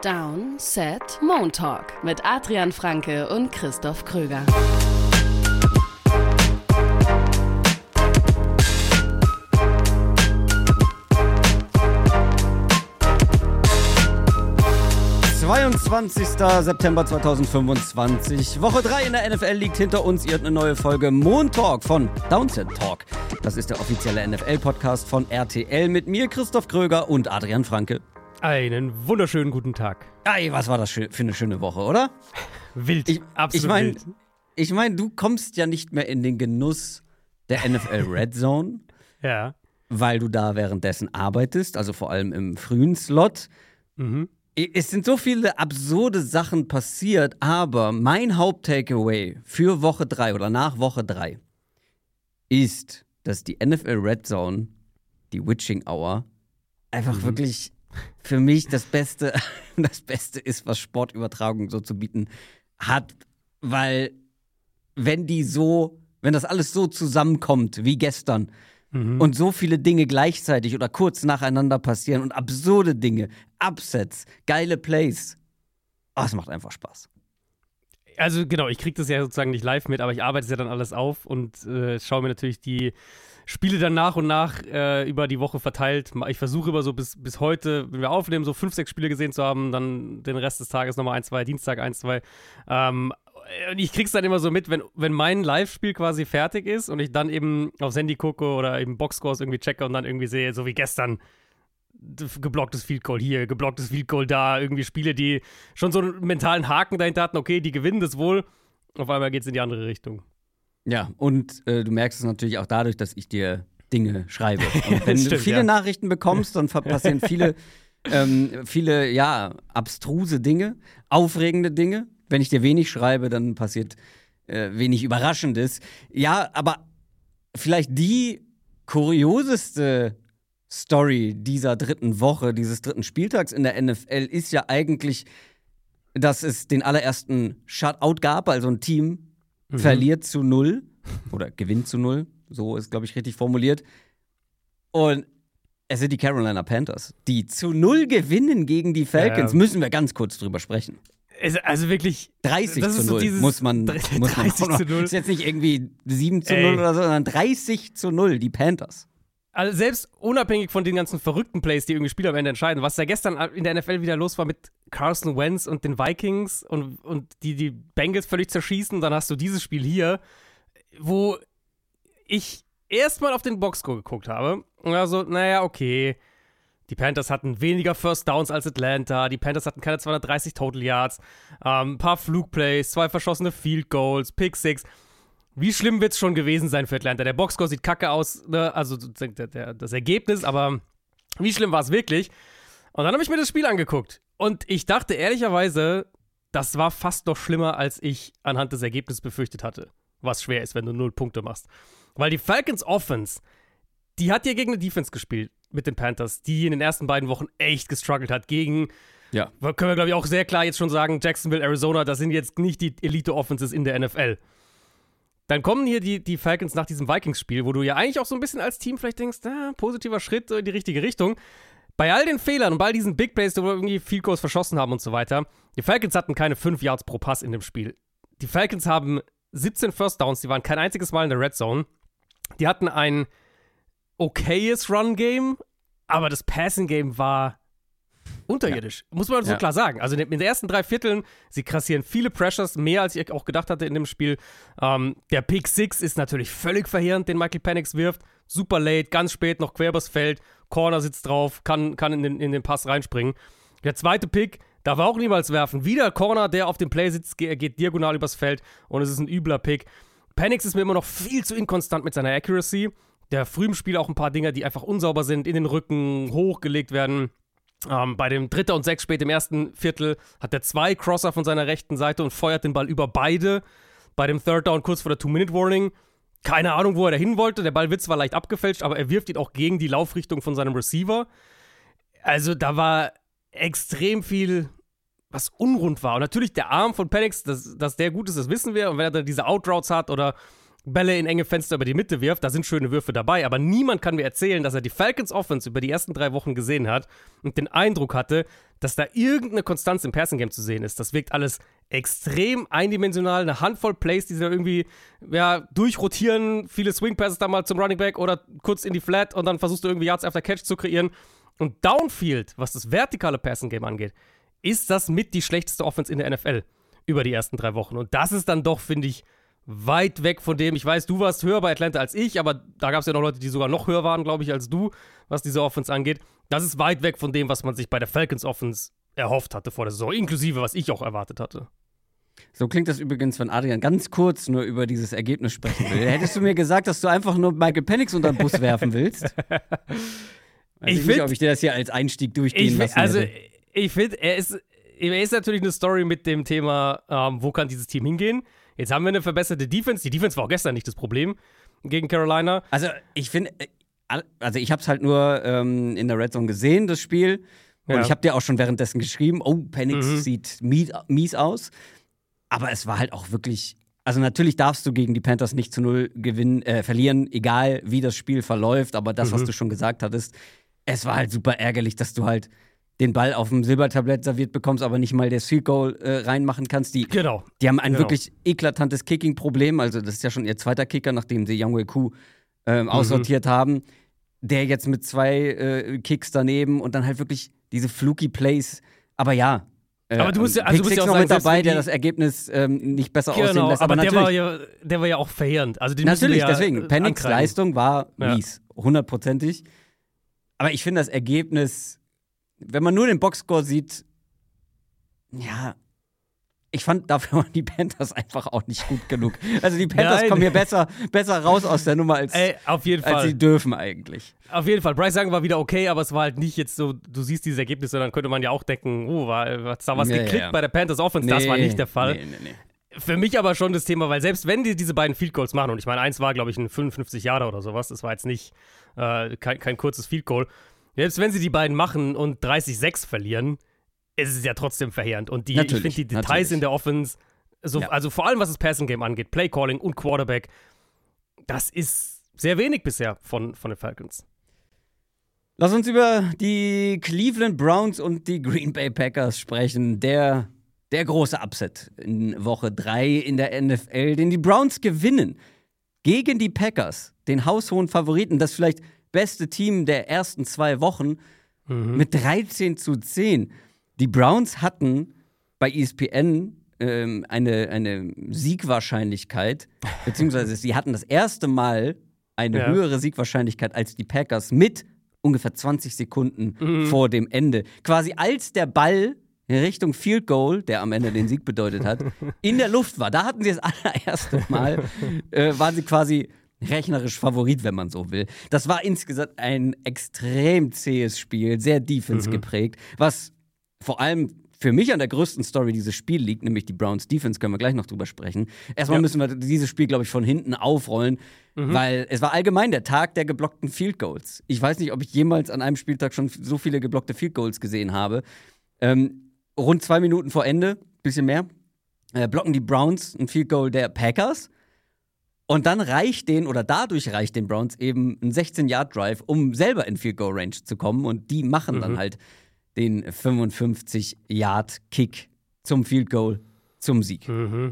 Down, Set, Moon Talk mit Adrian Franke und Christoph Kröger. September 2025. Woche 3 in der NFL liegt hinter uns. Ihr hört eine neue Folge Moon Talk von Downset Talk. Das ist der offizielle NFL-Podcast von RTL mit mir, Christoph Kröger und Adrian Franke. Einen wunderschönen guten Tag. Ey, was war das für eine schöne Woche, oder? Wild, absolut wild. Ich meine, du kommst ja nicht mehr in den Genuss der NFL Red Zone. Ja. Weil du da währenddessen arbeitest, also vor allem im frühen Slot. Mhm. Es sind so viele absurde Sachen passiert, aber mein Haupt-Takeaway für Woche 3 oder nach Woche 3 ist, dass die NFL Red Zone, die Witching Hour, einfach wirklich für mich das Beste ist, was Sportübertragung so zu bieten hat. Weil wenn das alles so zusammenkommt wie gestern und so viele Dinge gleichzeitig oder kurz nacheinander passieren und absurde Dinge, Upsets, geile Plays, es macht einfach Spaß. Also genau, ich kriege das ja sozusagen nicht live mit, aber ich arbeite es ja dann alles auf und schaue mir natürlich die Spiele dann nach und nach über die Woche verteilt. Ich versuche immer so bis heute, wenn wir aufnehmen, so 5, 6 Spiele gesehen zu haben, dann den Rest des Tages nochmal 1, 2, Dienstag 1, 2. Und ich krieg's dann immer so mit, wenn mein Live-Spiel quasi fertig ist und ich dann eben aufs Handy gucke oder eben Boxscores irgendwie checke und dann irgendwie sehe, so wie gestern, geblocktes Field Goal hier, geblocktes Field Goal da, irgendwie Spiele, die schon so einen mentalen Haken dahinter hatten, okay, die gewinnen das wohl, auf einmal geht's in die andere Richtung. Ja, und du merkst es natürlich auch dadurch, dass ich dir Dinge schreibe. Und wenn Stimmt, du viele Nachrichten bekommst, dann passieren viele abstruse Dinge, aufregende Dinge. Wenn ich dir wenig schreibe, dann passiert wenig Überraschendes. Ja, aber vielleicht die kurioseste Story dieser dritten Woche, dieses dritten Spieltags in der NFL ist ja eigentlich, dass es den allerersten Shutout gab, also ein Team verliert zu 0 oder gewinnt zu 0, so ist, glaube ich, richtig formuliert. Und es sind die Carolina Panthers, die zu 0 gewinnen gegen die Falcons. Müssen wir ganz kurz drüber sprechen. Also wirklich 30 zu 0 muss man 30 zu 0. Ist jetzt nicht irgendwie 7 zu 0 oder so, sondern 30 zu 0, die Panthers. Also selbst unabhängig von den ganzen verrückten Plays, die irgendwie Spiele am Ende entscheiden, was da gestern in der NFL wieder los war mit Carson Wentz und den Vikings und die Bengals völlig zerschießen, dann hast du dieses Spiel hier, wo ich erstmal auf den Boxscore geguckt habe und war so, naja, okay, die Panthers hatten weniger First Downs als Atlanta, die Panthers hatten keine 230 Total Yards, ein paar Flugplays, 2 verschossene Field Goals, Pick 6. Wie schlimm wird es schon gewesen sein für Atlanta? Der Boxscore sieht kacke aus, ne? Also das Ergebnis, aber wie schlimm war es wirklich? Und dann habe ich mir das Spiel angeguckt und ich dachte ehrlicherweise, das war fast noch schlimmer, als ich anhand des Ergebnisses befürchtet hatte. Was schwer ist, wenn du 0 Punkte machst. Weil die Falcons Offense, die hat ja gegen eine Defense gespielt mit den Panthers, die in den ersten beiden Wochen echt gestruggelt hat gegen, können wir glaube ich auch sehr klar jetzt schon sagen, Jacksonville, Arizona, das sind jetzt nicht die Elite-Offenses in der NFL. Dann kommen hier die Falcons nach diesem Vikings-Spiel, wo du ja eigentlich auch so ein bisschen als Team vielleicht denkst, positiver Schritt in die richtige Richtung. Bei all den Fehlern und bei all diesen Big Plays, wo wir irgendwie Field Goals verschossen haben und so weiter, die Falcons hatten keine 5 Yards pro Pass in dem Spiel. Die Falcons haben 17 First Downs, die waren kein einziges Mal in der Red Zone. Die hatten ein okayes Run-Game, aber das Passing-Game war unterirdisch, muss man so klar sagen. Also in den ersten 3 Vierteln, sie kassieren viele Pressures, mehr als ich auch gedacht hatte in dem Spiel. Der Pick 6 ist natürlich völlig verheerend, den Michael Penix wirft. Super late, ganz spät, noch quer übers Feld. Corner sitzt drauf, kann in den Pass reinspringen. Der zweite Pick, da war auch niemals werfen. Wieder Corner, der auf dem Play sitzt, geht diagonal übers Feld und es ist ein übler Pick. Penix ist mir immer noch viel zu inkonstant mit seiner Accuracy. Der früh im Spiel auch ein paar Dinger, die einfach unsauber sind, in den Rücken hochgelegt werden. Bei dem 3. und 6 spät im ersten Viertel hat er 2 Crosser von seiner rechten Seite und feuert den Ball über beide. Bei dem Third Down kurz vor der 2-Minute-Warning. Keine Ahnung, wo er da hin wollte. Der Ball wird zwar leicht abgefälscht, aber er wirft ihn auch gegen die Laufrichtung von seinem Receiver. Also da war extrem viel, was unrund war. Und natürlich der Arm von Penix, dass der gut ist, das wissen wir. Und wenn er dann diese Outroutes hat oder Bälle in enge Fenster über die Mitte wirft, da sind schöne Würfe dabei, aber niemand kann mir erzählen, dass er die Falcons Offense über die ersten 3 Wochen gesehen hat und den Eindruck hatte, dass da irgendeine Konstanz im Passing-Game zu sehen ist. Das wirkt alles extrem eindimensional. Eine Handvoll Plays, die sie da irgendwie durchrotieren. Viele Swing-Passes da mal zum Running Back oder kurz in die Flat und dann versuchst du irgendwie Yards after Catch zu kreieren. Und Downfield, was das vertikale Passing-Game angeht, ist das mit die schlechteste Offense in der NFL über die ersten 3 Wochen. Und das ist dann doch, finde ich, weit weg von dem. Ich weiß, du warst höher bei Atlanta als ich, aber da gab es ja noch Leute, die sogar noch höher waren, glaube ich, als du, was diese Offense angeht. Das ist weit weg von dem, was man sich bei der Falcons Offense erhofft hatte vor der Saison, inklusive was ich auch erwartet hatte. So klingt das übrigens, wenn Adrian ganz kurz nur über dieses Ergebnis sprechen will. Hättest du mir gesagt, dass du einfach nur Michael Penix unter den Bus werfen willst? Ich weiß nicht, ob ich dir das hier als Einstieg durchgehen lassen Also, hätte. ich finde, er ist natürlich eine Story mit dem Thema, wo kann dieses Team hingehen. Jetzt haben wir eine verbesserte Defense. Die Defense war auch gestern nicht das Problem gegen Carolina. Also, ich finde, ich habe es halt nur in der Red Zone gesehen, das Spiel. Und ich habe dir auch schon währenddessen geschrieben, Penix sieht mies aus. Aber es war halt auch wirklich, also natürlich darfst du gegen die Panthers nicht zu 0 verlieren, egal wie das Spiel verläuft. Aber das, was du schon gesagt hattest, es war halt super ärgerlich, dass du halt den Ball auf dem Silbertablett serviert bekommst, aber nicht mal das Field Goal reinmachen kannst. Die haben ein wirklich eklatantes Kicking-Problem. Also das ist ja schon ihr zweiter Kicker, nachdem sie Younghoe Koo aussortiert haben. Der jetzt mit 2 Kicks daneben und dann halt wirklich diese fluky Plays. Aber ja, aber du musst ja auch noch sagen, mit dabei, der das Ergebnis nicht besser aussehen lässt. Aber der war ja auch verheerend. Also den natürlich, ja deswegen. Penix Leistung war mies, 100%. Aber ich finde das Ergebnis, wenn man nur den Boxscore sieht, ja, ich fand, dafür waren die Panthers einfach auch nicht gut genug. Also die Panthers kommen hier besser raus aus der Nummer, als sie dürfen eigentlich. Auf jeden Fall. Bryce Young war wieder okay, aber es war halt nicht jetzt so, du siehst dieses Ergebnis, dann könnte man ja auch denken, hat's da was geklickt bei der Panthers Offense? Das war nicht der Fall. Nee. Für mich aber schon das Thema, weil selbst wenn die diese beiden Field Goals machen, und ich meine, eins war, glaube ich, ein 55-Jahre oder sowas, das war jetzt nicht kein kurzes Field Goal, selbst wenn sie die beiden machen und 30-6 verlieren, ist es ja trotzdem verheerend. Und ich finde die Details in der Offense, also vor allem was das Passing-Game angeht, Play-Calling und Quarterback, das ist sehr wenig bisher von den Falcons. Lass uns über die Cleveland Browns und die Green Bay Packers sprechen. Der große Upset in Woche 3 in der NFL, den die Browns gewinnen gegen die Packers, den haushohen Favoriten, das vielleicht beste Team der ersten 2 Wochen, mit 13-10. Die Browns hatten bei ESPN eine Siegwahrscheinlichkeit, beziehungsweise sie hatten das erste Mal eine höhere Siegwahrscheinlichkeit als die Packers mit ungefähr 20 Sekunden vor dem Ende. Quasi als der Ball in Richtung Field Goal, der am Ende den Sieg bedeutet hat, in der Luft war. Da hatten sie das allererste Mal, waren sie quasi rechnerisch Favorit, wenn man so will. Das war insgesamt ein extrem zähes Spiel, sehr Defense geprägt, was vor allem für mich an der größten Story dieses Spiel liegt, nämlich die Browns Defense, können wir gleich noch drüber sprechen. Erstmal müssen wir dieses Spiel, glaube ich, von hinten aufrollen, weil es war allgemein der Tag der geblockten Field Goals. Ich weiß nicht, ob ich jemals an einem Spieltag schon so viele geblockte Field Goals gesehen habe. Rund 2 Minuten vor Ende, bisschen mehr, blocken die Browns ein Field Goal der Packers. Und dann dadurch reicht den Browns eben ein 16-Yard-Drive, um selber in Field-Goal-Range zu kommen. Und die machen dann halt den 55-Yard-Kick zum Field-Goal, zum Sieg.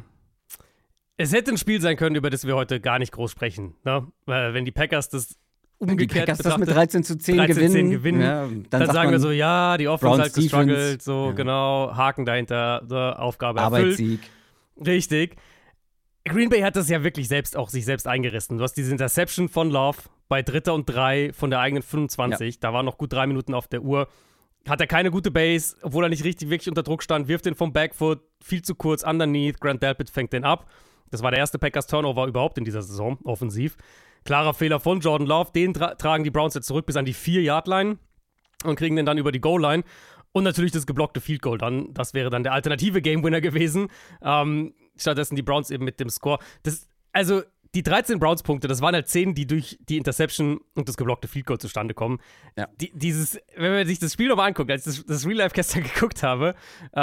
Es hätte ein Spiel sein können, über das wir heute gar nicht groß sprechen. Ne? Weil wenn die Packers das umgekehrt das mit 13-10 gewinnen, dann sagen wir so, ja, die Offense hat gestruggelt, so genau, Haken dahinter, Aufgabe erfüllt. Arbeitssieg. Richtig. Green Bay hat das ja wirklich sich selbst eingerissen. Du hast diese Interception von Love bei 3. und 3 von der eigenen 25. Da waren noch gut 3 Minuten auf der Uhr. Hat er keine gute Base, obwohl er nicht wirklich unter Druck stand, wirft den vom Backfoot, viel zu kurz, underneath. Grant Delpit fängt den ab. Das war der erste Packers-Turnover überhaupt in dieser Saison, offensiv. Klarer Fehler von Jordan Love. Den tragen die Browns jetzt zurück bis an die 4-Yard-Line und kriegen den dann über die Goal-Line. Und natürlich das geblockte Field Goal dann. Das wäre dann der alternative Game-Winner gewesen. Stattdessen die Browns eben mit dem Score. Also die 13 Browns-Punkte, das waren halt 10, die durch die Interception und das geblockte Field Goal zustande kommen. Ja. Wenn man sich das Spiel nochmal anguckt, als ich das Real Life gestern geguckt habe,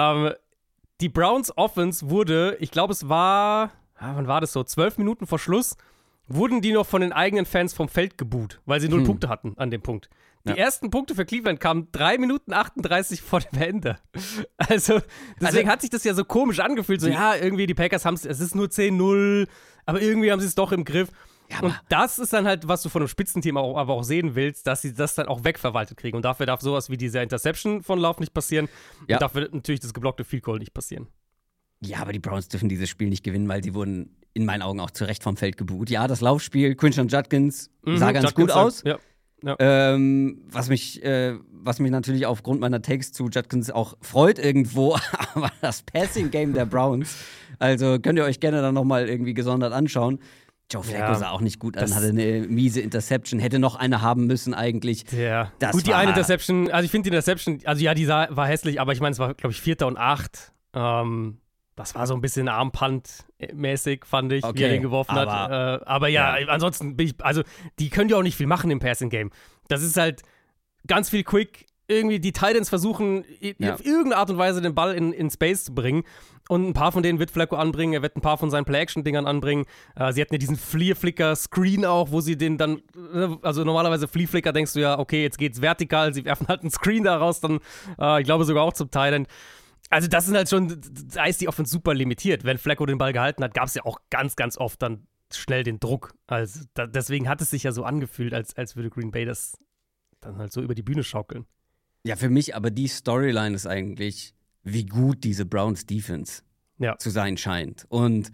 die Browns Offense wurde, ich glaube es war, wann war das so, 12 Minuten vor Schluss, wurden die noch von den eigenen Fans vom Feld geboot, weil sie 0 Punkte hatten an dem Punkt. Die ersten Punkte für Cleveland kamen 3 Minuten 38 vor dem Ende. Also, deswegen hat sich das ja so komisch angefühlt. So, ja, irgendwie die Packers haben es ist nur 10-0, aber irgendwie haben sie es doch im Griff. Ja, und das ist dann halt, was du von einem Spitzenteam aber auch sehen willst, dass sie das dann auch wegverwaltet kriegen. Und dafür darf sowas wie diese Interception von Love nicht passieren. Ja. Und dafür natürlich das geblockte Field Goal nicht passieren. Ja, aber die Browns dürfen dieses Spiel nicht gewinnen, weil sie wurden in meinen Augen auch zu Recht vom Feld geboot. Ja, das Laufspiel, Quinton Judkins sah ganz gut aus. Ja. Ja. Was mich natürlich aufgrund meiner Takes zu Judkins auch freut irgendwo, aber das Passing-Game der Browns, also könnt ihr euch gerne dann nochmal irgendwie gesondert anschauen. Joe Flacco sah auch nicht gut an, hatte eine miese Interception, hätte noch eine haben müssen eigentlich. Ja, gut, die eine Interception, also ich finde die Interception, also ja, die war hässlich, aber ich meine, es war, glaube ich, 4. und 8. Das war so ein bisschen Armpunt-mäßig, fand ich, wie er den geworfen hat. Aber ja, ansonsten also die können ja auch nicht viel machen im Passing-Game. Das ist halt ganz viel Quick, irgendwie die Titans versuchen, auf irgendeine Art und Weise den Ball in Space zu bringen. Und ein paar von denen wird Flacco anbringen, er wird ein paar von seinen Play-Action-Dingern anbringen. Sie hatten ja diesen Flea-Flicker-Screen auch, wo sie den dann, also normalerweise Flea-Flicker denkst du ja, okay, jetzt geht's vertikal, sie werfen halt einen Screen daraus, dann, ich glaube sogar auch zum Tight End. Also das sind halt schon, da ist die Offense super limitiert. Wenn Flacco den Ball gehalten hat, gab es ja auch ganz, ganz oft dann schnell den Druck. Also deswegen hat es sich ja so angefühlt, als würde Green Bay das dann halt so über die Bühne schaukeln. Ja, für mich aber die Storyline ist eigentlich, wie gut diese Browns-Defense zu sein scheint. Und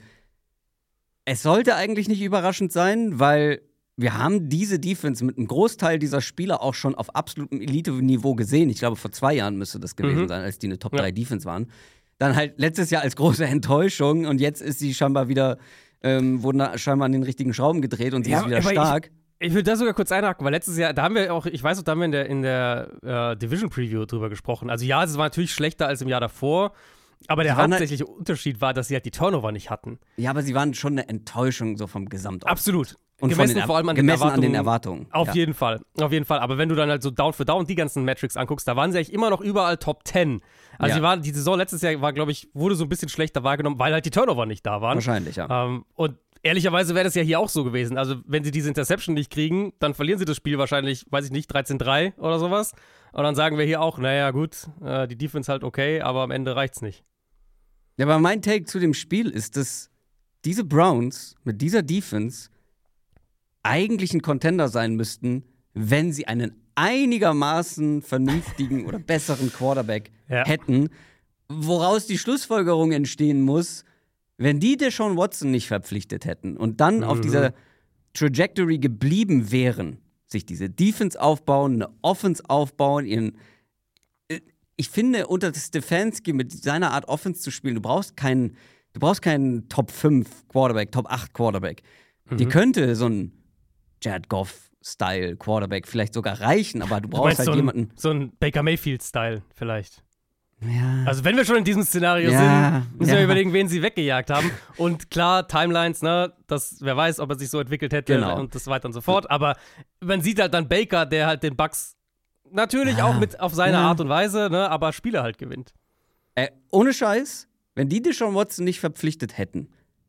es sollte eigentlich nicht überraschend sein, weil wir haben diese Defense mit einem Großteil dieser Spieler auch schon auf absolutem Elite-Niveau gesehen. Ich glaube, vor 2 Jahren müsste das gewesen sein, als die eine Top-3-Defense waren. Dann halt letztes Jahr als große Enttäuschung und jetzt ist sie scheinbar wieder, wurden da scheinbar an den richtigen Schrauben gedreht und sie ist wieder stark. Ich würde da sogar kurz einhaken, weil letztes Jahr, da haben wir auch, ich weiß noch, da haben wir in der Division-Preview drüber gesprochen. Also ja, es war natürlich schlechter als im Jahr davor, aber der hauptsächliche Unterschied war, dass sie halt die Turnover nicht hatten. Ja, aber sie waren schon eine Enttäuschung so vom Gesamtauftritt. Absolut. Und gemessen vor allem an den Erwartungen. Auf jeden Fall. Aber wenn du dann halt so Down für Down die ganzen Metrics anguckst, da waren sie eigentlich immer noch überall Top 10. Also die Saison letztes Jahr war, glaube ich, wurde so ein bisschen schlechter wahrgenommen, weil halt die Turnover nicht da waren. Wahrscheinlich, ja. Und ehrlicherweise wäre das ja hier auch so gewesen. Also wenn sie diese Interception nicht kriegen, dann verlieren sie das Spiel wahrscheinlich, weiß ich nicht, 13-3 oder sowas. Und dann sagen wir hier auch, naja gut, die Defense halt okay, aber am Ende reicht's nicht. Ja, aber mein Take zu dem Spiel ist, dass diese Browns mit dieser Defense eigentlich ein Contender sein müssten, wenn sie einen einigermaßen vernünftigen oder besseren Quarterback hätten, woraus die Schlussfolgerung entstehen muss, wenn die Deshaun Watson nicht verpflichtet hätten und dann auf dieser Trajectory geblieben wären, sich diese Defense aufbauen, eine Offense aufbauen, ich finde, unter Stefanski mit seiner Art Offense zu spielen, du brauchst keinen Top 5 Quarterback, Top 8 Quarterback. Die könnte so ein Jared Goff-Style Quarterback vielleicht sogar reichen, aber du brauchst halt jemanden. So ein Baker Mayfield-Style vielleicht. Ja. Also wenn wir schon in diesem Szenario sind, müssen wir überlegen, wen sie weggejagt haben. Und klar, Timelines, ne, wer weiß, ob er sich so entwickelt hätte und das weiter und so fort. Aber man sieht halt dann Baker, der halt den Bucks natürlich auch mit auf seine Art und Weise, ne, aber Spiele halt gewinnt. Ohne Scheiß, wenn die Deshaun Watson nicht verpflichtet hätten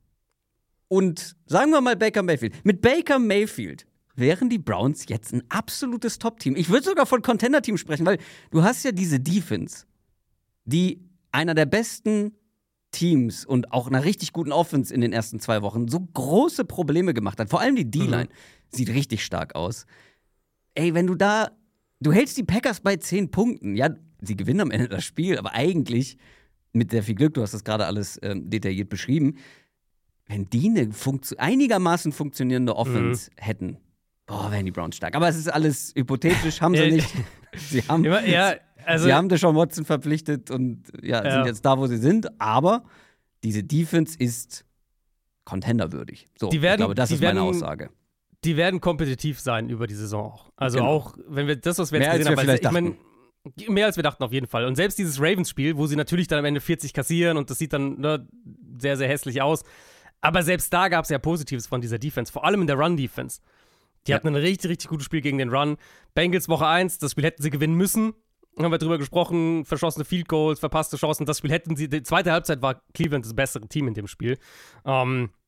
und sagen wir mal Baker Mayfield, mit Baker Mayfield wären die Browns jetzt ein absolutes Top-Team. Ich würde sogar von Contender-Team sprechen, weil du hast ja diese Defense, die einer der besten Teams und auch einer richtig guten Offense in den ersten 2 Wochen so große Probleme gemacht hat. Vor allem die D-Line sieht richtig stark aus. Ey, wenn du hältst die Packers bei 10 Punkten. Ja, sie gewinnen am Ende das Spiel, aber eigentlich mit sehr viel Glück, du hast das gerade alles detailliert beschrieben, wenn die eine einigermaßen funktionierende Offense hätten, wären die Browns stark. Aber es ist alles hypothetisch, haben sie nicht. Sie haben Deshaun Watson verpflichtet und sind jetzt da, wo sie sind. Aber diese Defense ist contenderwürdig. So, ich glaube, das ist meine Aussage. Die werden kompetitiv sein über die Saison auch. Also auch, wenn wir das, was wir jetzt gesehen haben, ich meine, mehr als wir dachten auf jeden Fall. Und selbst dieses Ravens-Spiel, wo sie natürlich dann am Ende 40 kassieren und das sieht dann sehr, sehr hässlich aus. Aber selbst da gab es ja Positives von dieser Defense, vor allem in der Run-Defense. Die hatten ein richtig, richtig gutes Spiel gegen den Run. Bengals Woche 1, das Spiel hätten sie gewinnen müssen. Haben wir drüber gesprochen, verschossene Field Goals, verpasste Chancen. Das Spiel hätten sie, die zweite Halbzeit war Cleveland das bessere Team in dem Spiel.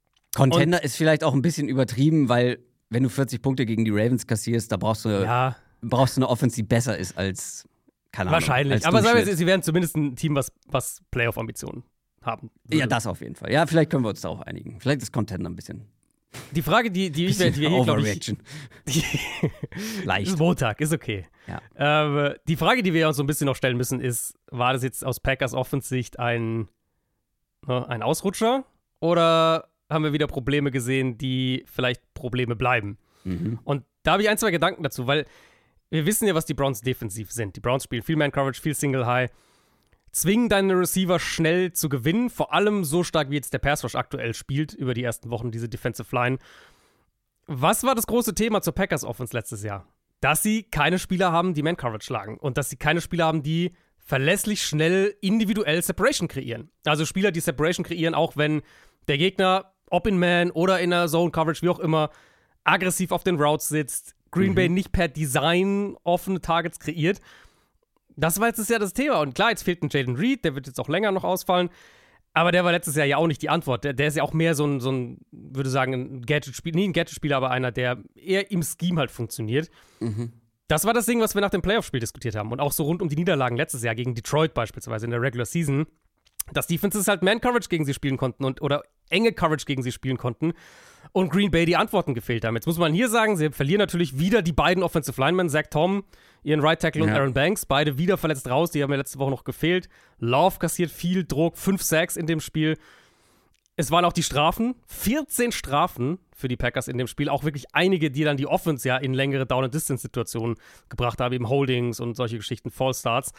Contender ist vielleicht auch ein bisschen übertrieben, weil wenn du 40 Punkte gegen die Ravens kassierst, da brauchst du brauchst du eine Offense, die besser ist als, keine Ahnung. Wahrscheinlich. Als Aber sagen wir, Durchschnitt. sie werden zumindest ein Team, was Playoff-Ambitionen haben würde. Ja, das auf jeden Fall. Ja, vielleicht können wir uns darauf einigen. Vielleicht ist Contender ein bisschen. Die Frage, die wir hier, glaube ich. Overreaction. Leicht. Ist Montag, ist okay. Ja. Die Frage, die wir uns so ein bisschen noch stellen müssen, ist: War das jetzt aus Packers Offensicht ein Ausrutscher? Oder haben wir wieder Probleme gesehen, die vielleicht Probleme bleiben? Mhm. Und da habe ich 1, 2 Gedanken dazu, weil wir wissen ja, was die Browns defensiv sind. Die Browns spielen viel Man-Coverage, viel Single-High. Zwingen deine Receiver schnell zu gewinnen, vor allem so stark wie jetzt der Pass Rush aktuell spielt über die ersten Wochen, diese Defensive Line. Was war das große Thema zur Packers Offense letztes Jahr? Dass sie keine Spieler haben, die Man-Coverage schlagen und dass sie keine Spieler haben, die verlässlich schnell individuell Separation kreieren. Also Spieler, die Separation kreieren, auch wenn der Gegner, ob in Man oder in der Zone-Coverage, wie auch immer, aggressiv auf den Routes sitzt, Green Bay nicht per Design offene Targets kreiert. Das war letztes Jahr das Thema. Und klar, jetzt fehlt ein Jayden Reed, der wird jetzt auch länger noch ausfallen. Aber der war letztes Jahr ja auch nicht die Antwort. Der ist ja auch mehr so ein würde sagen, ein Gadget-Spieler, nie ein Gadget-Spieler, aber einer, der eher im Scheme halt funktioniert. Mhm. Das war das Ding, was wir nach dem Playoff-Spiel diskutiert haben. Und auch so rund um die Niederlagen letztes Jahr gegen Detroit beispielsweise in der Regular Season, dass Defenses halt Man-Coverage gegen sie spielen konnten oder enge Coverage gegen sie spielen konnten und Green Bay die Antworten gefehlt haben. Jetzt muss man hier sagen, sie verlieren natürlich wieder die beiden Offensive Linemen, Zach Tom, ihren Right Tackle und Aaron Banks, beide wieder verletzt raus, die haben ja letzte Woche noch gefehlt. Love kassiert viel Druck, 5 Sacks in dem Spiel. Es waren auch die Strafen, 14 Strafen für die Packers in dem Spiel, auch wirklich einige, die dann die Offense ja in längere Down-and-Distance-Situationen gebracht haben, eben Holdings und solche Geschichten, False-Starts.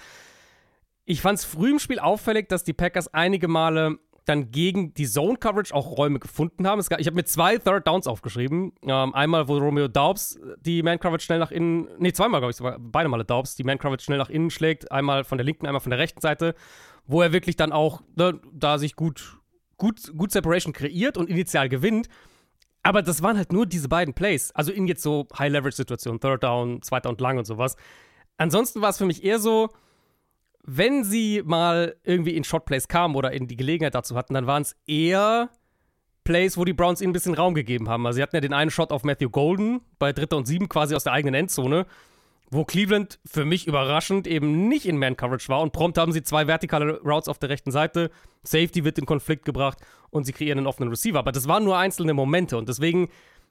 Ich fand es früh im Spiel auffällig, dass die Packers einige Male dann gegen die Zone-Coverage auch Räume gefunden haben. Ich habe mir 2 Third Downs aufgeschrieben. Einmal, wo Romeo Daubs die Man-Coverage schnell nach innen, zweimal, glaube ich, sogar, beide Male Daubs die Man-Coverage schnell nach innen schlägt. Einmal von der linken, einmal von der rechten Seite, wo er wirklich dann auch da sich gut Separation kreiert und initial gewinnt. Aber das waren halt nur diese beiden Plays. Also in jetzt so High-Leverage-Situationen, Third Down, 2. und lang und sowas. Ansonsten war es für mich eher so, wenn sie mal irgendwie in Shotplays kamen oder in die Gelegenheit dazu hatten, dann waren es eher Plays, wo die Browns ihnen ein bisschen Raum gegeben haben. Also sie hatten ja den einen Shot auf Matthew Golden bei 3. und 7 quasi aus der eigenen Endzone, wo Cleveland für mich überraschend eben nicht in Man-Coverage war und prompt haben sie 2 vertikale Routes auf der rechten Seite, Safety wird in Konflikt gebracht und sie kreieren einen offenen Receiver. Aber das waren nur einzelne Momente und deswegen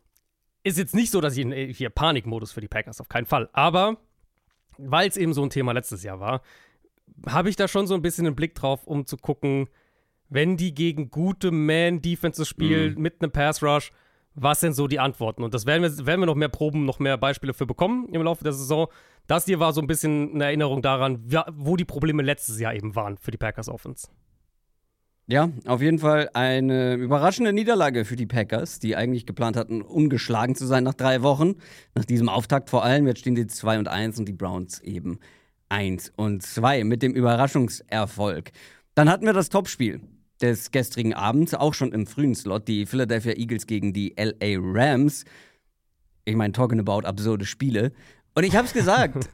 ist jetzt nicht so, dass ich hier Panikmodus für die Packers, auf keinen Fall. Aber weil es eben so ein Thema letztes Jahr war, habe ich da schon so ein bisschen einen Blick drauf, um zu gucken, wenn die gegen gute Man-Defenses spielen mit einem Pass-Rush, was sind so die Antworten? Und das werden wir noch mehr Proben, noch mehr Beispiele für bekommen im Laufe der Saison. Das hier war so ein bisschen eine Erinnerung daran, wo die Probleme letztes Jahr eben waren für die Packers Offense. Ja, auf jeden Fall eine überraschende Niederlage für die Packers, die eigentlich geplant hatten, ungeschlagen zu sein nach 3 Wochen. Nach diesem Auftakt vor allem. Jetzt stehen die 2-1 und die Browns eben 1-2 mit dem Überraschungserfolg. Dann hatten wir das Topspiel des gestrigen Abends, auch schon im frühen Slot, die Philadelphia Eagles gegen die LA Rams. Ich meine, talking about absurde Spiele. Und ich hab's gesagt.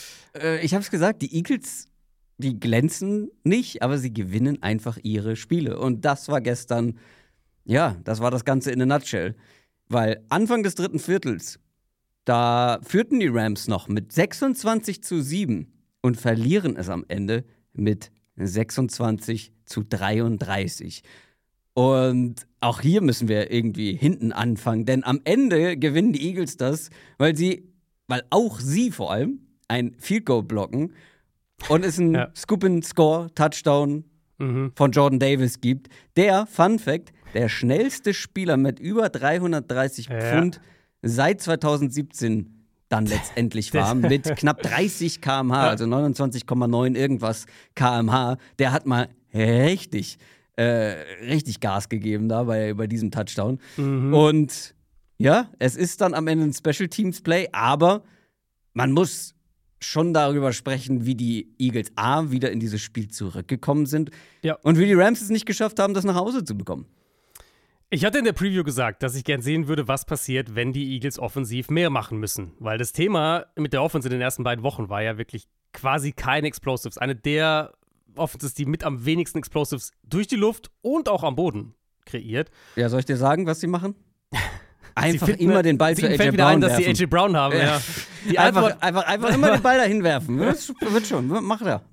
Die Eagles, die glänzen nicht, aber sie gewinnen einfach ihre Spiele. Und das war gestern, das war das Ganze in a nutshell. Weil Anfang des 3. Viertels, da führten die Rams noch mit 26-7 und verlieren es am Ende mit 26-33. Und auch hier müssen wir irgendwie hinten anfangen, denn am Ende gewinnen die Eagles das, weil auch sie vor allem ein Field Goal blocken und es einen Scoop-and-Score-Touchdown von Jordan Davis gibt. Der, Fun Fact, der schnellste Spieler mit über 330 Pfund seit 2017 dann letztendlich war, mit knapp 30 km/h, also 29,9 irgendwas km/h. Der hat mal richtig Gas gegeben da bei diesem Touchdown. Und es ist dann am Ende ein Special Teams Play, aber man muss schon darüber sprechen, wie die Eagles wieder in dieses Spiel zurückgekommen sind und wie die Rams es nicht geschafft haben, das nach Hause zu bekommen. Ich hatte in der Preview gesagt, dass ich gern sehen würde, was passiert, wenn die Eagles offensiv mehr machen müssen. Weil das Thema mit der Offense in den ersten 2 Wochen war ja wirklich quasi keine Explosives. Eine der Offenses, die mit am wenigsten Explosives durch die Luft und auch am Boden kreiert. Ja, soll ich dir sagen, was sie machen? Einfach immer den Ball zu AJ Brown wieder ein, dass werfen. sie AJ Brown haben, Einfach immer den Ball dahin werfen. Das wird schon. Mach da.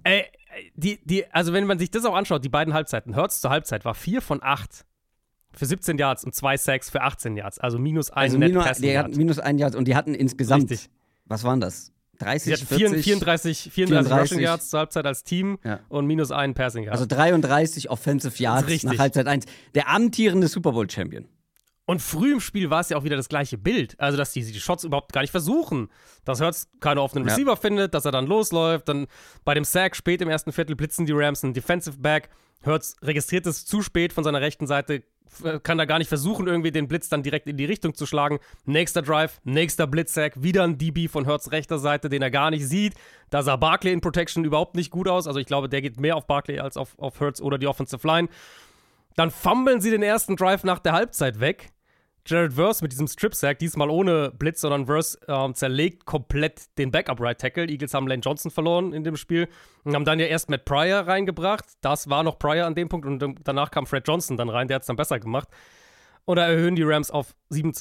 Also wenn man sich das auch anschaut, die beiden Halbzeiten. Hurts zur Halbzeit war 4 von 8 für 17 Yards und 2 Sacks für 18 Yards. Also -1 Net Passing Yard. Die hatten -1 Yards und die hatten insgesamt, richtig. Was waren das? 30, Sie hatten 34 Rushing Yards zur Halbzeit als Team und -1 Passing Yard. Also 33 Offensive Yards nach Halbzeit 1. Der amtierende Super Bowl Champion. Und früh im Spiel war es ja auch wieder das gleiche Bild. Also, dass die Shots überhaupt gar nicht versuchen. Dass Hurts keine offenen Receiver findet, dass er dann losläuft. Dann bei dem Sack spät im ersten Viertel blitzen die Rams einen Defensive Back. Hurts registriert es zu spät von seiner rechten Seite, kann da gar nicht versuchen, irgendwie den Blitz dann direkt in die Richtung zu schlagen. Nächster Drive, nächster Blitzsack, wieder ein DB von Hurts rechter Seite, den er gar nicht sieht. Da sah Barkley in Protection überhaupt nicht gut aus. Also ich glaube, der geht mehr auf Barkley als auf Hurts oder die Offensive Line. Dann fummeln sie den ersten Drive nach der Halbzeit weg. Jared Verse mit diesem Strip-Sack, diesmal ohne Blitz, sondern Verse zerlegt komplett den Backup-Right-Tackle. Eagles haben Lane Johnson verloren in dem Spiel und haben dann ja erst Matt Pryor reingebracht. Das war noch Pryor an dem Punkt und danach kam Fred Johnson dann rein, der hat es dann besser gemacht. Und da erhöhen die Rams auf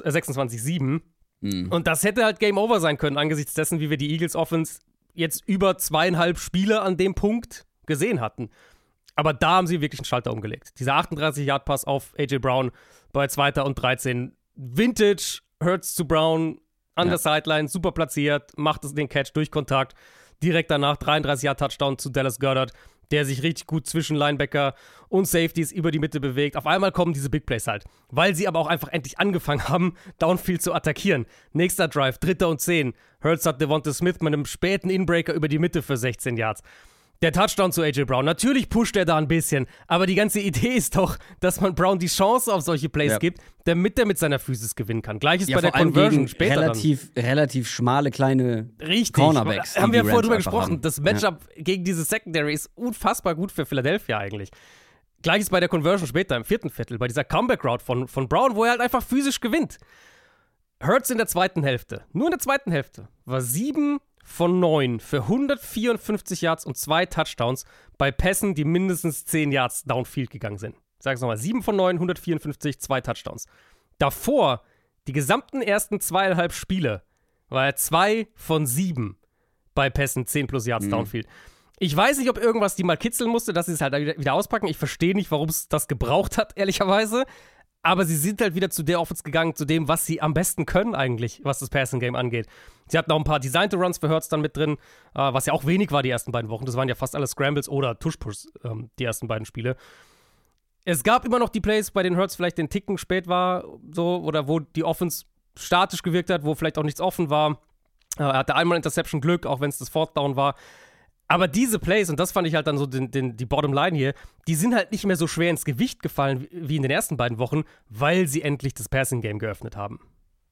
26-7. Und das hätte halt Game Over sein können, angesichts dessen, wie wir die Eagles Offense jetzt über 2,5 Spiele an dem Punkt gesehen hatten. Aber da haben sie wirklich einen Schalter umgelegt. Dieser 38-Yard-Pass auf A.J. Brown bei 2. und 13. Vintage, Hurts zu Brown, an der Sideline, super platziert, macht den Catch durch Kontakt. Direkt danach 33-Yard-Touchdown zu Dallas Goedert, der sich richtig gut zwischen Linebacker und Safeties über die Mitte bewegt. Auf einmal kommen diese Big Plays halt, weil sie aber auch einfach endlich angefangen haben, Downfield zu attackieren. Nächster Drive, 3. und 10. Hurts hat Devonta Smith mit einem späten Inbreaker über die Mitte für 16 Yards. Der Touchdown zu A.J. Brown, natürlich pusht er da ein bisschen, aber die ganze Idee ist doch, dass man Brown die Chance auf solche Plays gibt, damit er mit seiner Physis gewinnen kann. Gleiches bei der Conversion später relativ schmale, kleine Cornerbacks. Haben wir ja vorher drüber gesprochen. Das Matchup gegen diese Secondary ist unfassbar gut für Philadelphia eigentlich. Gleiches bei der Conversion später im 4. Viertel, bei dieser Comeback-Route von Brown, wo er halt einfach physisch gewinnt. Hurts in der zweiten Hälfte, nur in der zweiten Hälfte, war 7 von 9 für 154 Yards und 2 Touchdowns bei Pässen, die mindestens 10 Yards downfield gegangen sind. Ich sag's nochmal, 7 von 9, 154, 2 Touchdowns. Davor, die gesamten ersten 2,5 Spiele, war er 2 von 7 bei Pässen, 10 plus Yards downfield. Ich weiß nicht, ob irgendwas die mal kitzeln musste, dass sie es halt wieder auspacken. Ich verstehe nicht, warum es das gebraucht hat, ehrlicherweise. Aber sie sind halt wieder zu der Offense gegangen, zu dem, was sie am besten können eigentlich, was das Passing-Game angeht. Sie hatten auch ein paar Designed Runs für Hurts dann mit drin, was ja auch wenig war die ersten beiden Wochen. Das waren ja fast alle Scrambles oder Tush-Pushs, die ersten beiden Spiele. Es gab immer noch die Plays, bei denen Hurts vielleicht den Ticken spät war, so, oder wo die Offense statisch gewirkt hat, wo vielleicht auch nichts offen war. Er hatte einmal Interception Glück, auch wenn es das Fourth Down war. Aber diese Plays, und das fand ich halt dann so die Bottomline hier, die sind halt nicht mehr so schwer ins Gewicht gefallen wie in den ersten beiden Wochen, weil sie endlich das Passing-Game geöffnet haben.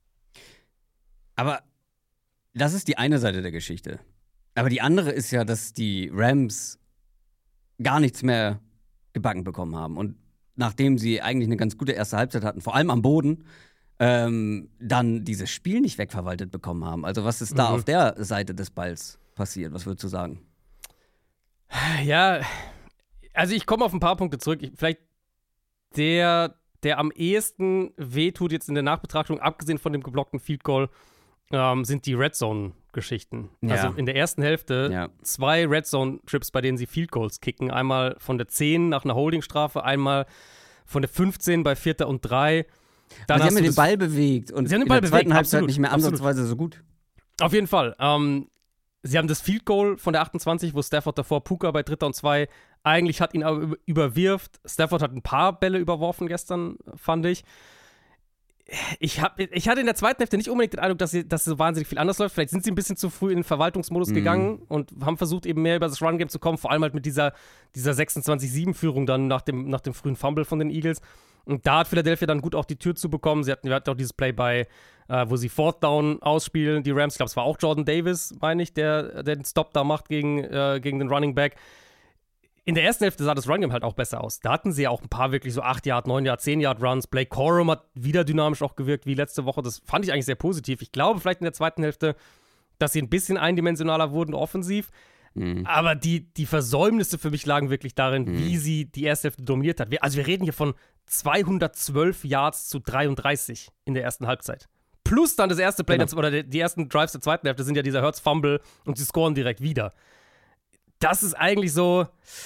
Aber das ist die eine Seite der Geschichte. Aber die andere ist ja, dass die Rams gar nichts mehr gebacken bekommen haben. Und nachdem sie eigentlich eine ganz gute erste Halbzeit hatten, vor allem am Boden, dann dieses Spiel nicht wegverwaltet bekommen haben. Also was ist da auf der Seite des Balls passiert? Was würdest du sagen? Ja, also ich komme auf ein paar Punkte zurück. Vielleicht der am ehesten wehtut jetzt in der Nachbetrachtung, abgesehen von dem geblockten Field Goal, sind die Red Zone-Geschichten. Ja. Also in der ersten Hälfte 2 Red Zone-Trips, bei denen sie Field Goals kicken. Einmal von der 10 nach einer Holdingstrafe, einmal von der 15 bei 4. und 3. Dann haben wir den Ball bewegt und in der zweiten Halbzeit nicht mehr ansatzweise so gut. Auf jeden Fall. Sie haben das Field Goal von der 28, wo Stafford davor Puka bei 3. und 2 eigentlich hat ihn aber überwirft. Stafford hat ein paar Bälle überworfen gestern, fand ich. Ich hatte in der zweiten Hälfte nicht unbedingt den Eindruck, dass so wahnsinnig viel anders läuft. Vielleicht sind sie ein bisschen zu früh in den Verwaltungsmodus gegangen und haben versucht, eben mehr über das Run-Game zu kommen, vor allem halt mit dieser 26-7-Führung dann nach dem frühen Fumble von den Eagles. Und da hat Philadelphia dann gut auch die Tür zu bekommen. Wir hatten auch dieses Play wo sie Fourth Down ausspielen, die Rams. Ich glaube, es war auch Jordan Davis, meine ich, der den Stop da macht gegen den Running Back. In der ersten Hälfte sah das Run-Game halt auch besser aus. Da hatten sie ja auch ein paar wirklich so 8 Yard, 9 Yard, 10 Yard Runs. Blake Corum hat wieder dynamisch auch gewirkt wie letzte Woche. Das fand ich eigentlich sehr positiv. Ich glaube vielleicht in der zweiten Hälfte, dass sie ein bisschen eindimensionaler wurden offensiv. Aber die Versäumnisse für mich lagen wirklich darin, wie sie die erste Hälfte dominiert hat. Wir reden hier von 212 Yards zu 33 in der ersten Halbzeit. plus dann das erste Play, Genau. oder die ersten Drives der zweiten Hälfte sind ja dieser Hurts-Fumble und sie scoren direkt wieder. Das ist eigentlich so.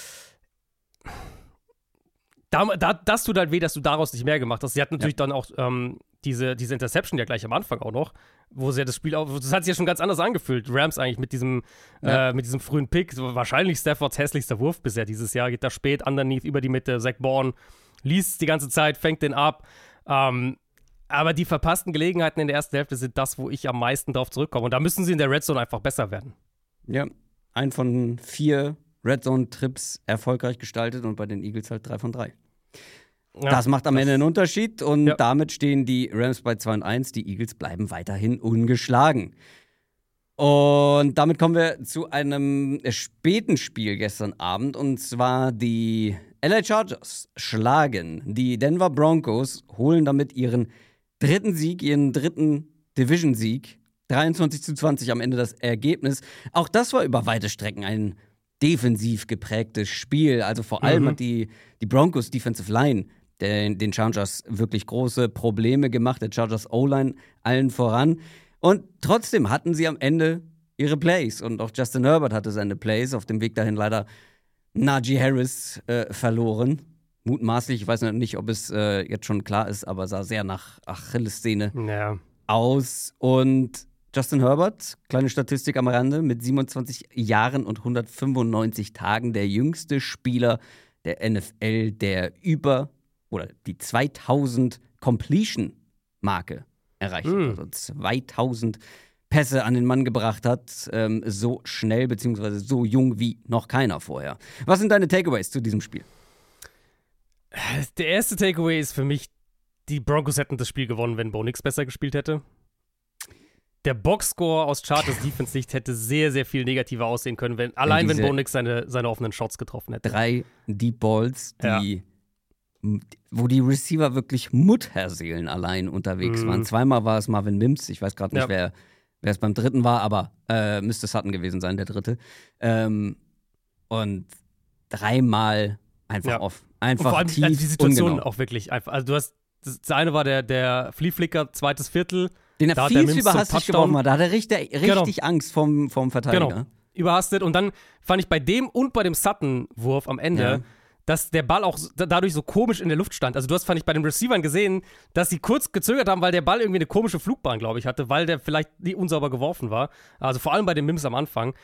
Das tut halt weh, dass du daraus nicht mehr gemacht hast. Sie hat natürlich dann auch diese Interception ja gleich am Anfang auch noch, wo sie ja das Spiel das hat sich ja schon ganz anders angefühlt. Rams eigentlich mit diesem frühen Pick, so wahrscheinlich Staffords hässlichster Wurf bisher dieses Jahr, geht da spät underneath über die Mitte, Zach Bourne liest die ganze Zeit, fängt den ab. Aber die verpassten Gelegenheiten in der ersten Hälfte sind das, wo ich am meisten drauf zurückkomme. Und da müssen sie in der Red Zone einfach besser werden. Ja, ein von 4 Red Zone-Trips erfolgreich gestaltet und bei den Eagles halt 3 von 3. Ja, das macht am Ende einen Unterschied und Ja. damit stehen die Rams bei 2-1. Die Eagles bleiben weiterhin ungeschlagen. Und damit kommen wir zu einem späten Spiel gestern Abend, und zwar die LA Chargers schlagen die Denver Broncos, holen damit ihren dritten Division-Sieg. 23-20 am Ende das Ergebnis. Auch das war über weite Strecken ein defensiv geprägtes Spiel. Also vor allem hat die Broncos Defensive Line den Chargers wirklich große Probleme gemacht. Der Chargers O-Line allen voran. Und trotzdem hatten sie am Ende ihre Plays. Und auch Justin Herbert hatte seine Plays. Auf dem Weg dahin leider Najee Harris verloren. Mutmaßlich, ich weiß noch nicht, ob es jetzt schon klar ist, aber sah sehr nach Achillessehne Ja. aus. Und Justin Herbert, kleine Statistik am Rande, mit 27 Jahren und 195 Tagen der jüngste Spieler der NFL, der die 2000 Completion-Marke erreicht hat. Also 2000 Pässe an den Mann gebracht hat, so schnell bzw. so jung wie noch keiner vorher. Was sind deine Takeaways zu diesem Spiel? Der erste Takeaway ist für mich, die Broncos hätten das Spiel gewonnen, wenn Bo Nix besser gespielt hätte. Der Boxscore aus Chargers Defense-Sicht hätte sehr, sehr viel negativer aussehen können, wenn Bo Nix seine offenen Shots getroffen hätte. 3 Deep Balls, wo die Receiver wirklich Mutterseelen allein unterwegs waren. Zweimal war es Marvin Mims, ich weiß gerade nicht, wer es beim dritten war, aber müsste Sutton gewesen sein, der dritte. Und 3-mal einfach off. Einfach vor allem tief die Situation ungenau. auch wirklich einfach. Also du hast, das eine war der Flea Flicker, zweites Viertel. Den er viel zu überhastet geworfen hat. Da hat er richtig Angst vom Verteidiger. Genau, überhastet. Und dann fand ich bei dem und bei dem Sutton-Wurf am Ende, dass der Ball auch dadurch so komisch in der Luft stand. Also du hast, fand ich, bei den Receivern gesehen, dass sie kurz gezögert haben, weil der Ball irgendwie eine komische Flugbahn, glaube ich, hatte, weil der vielleicht nie unsauber geworfen war. Also vor allem bei den Mims am Anfang.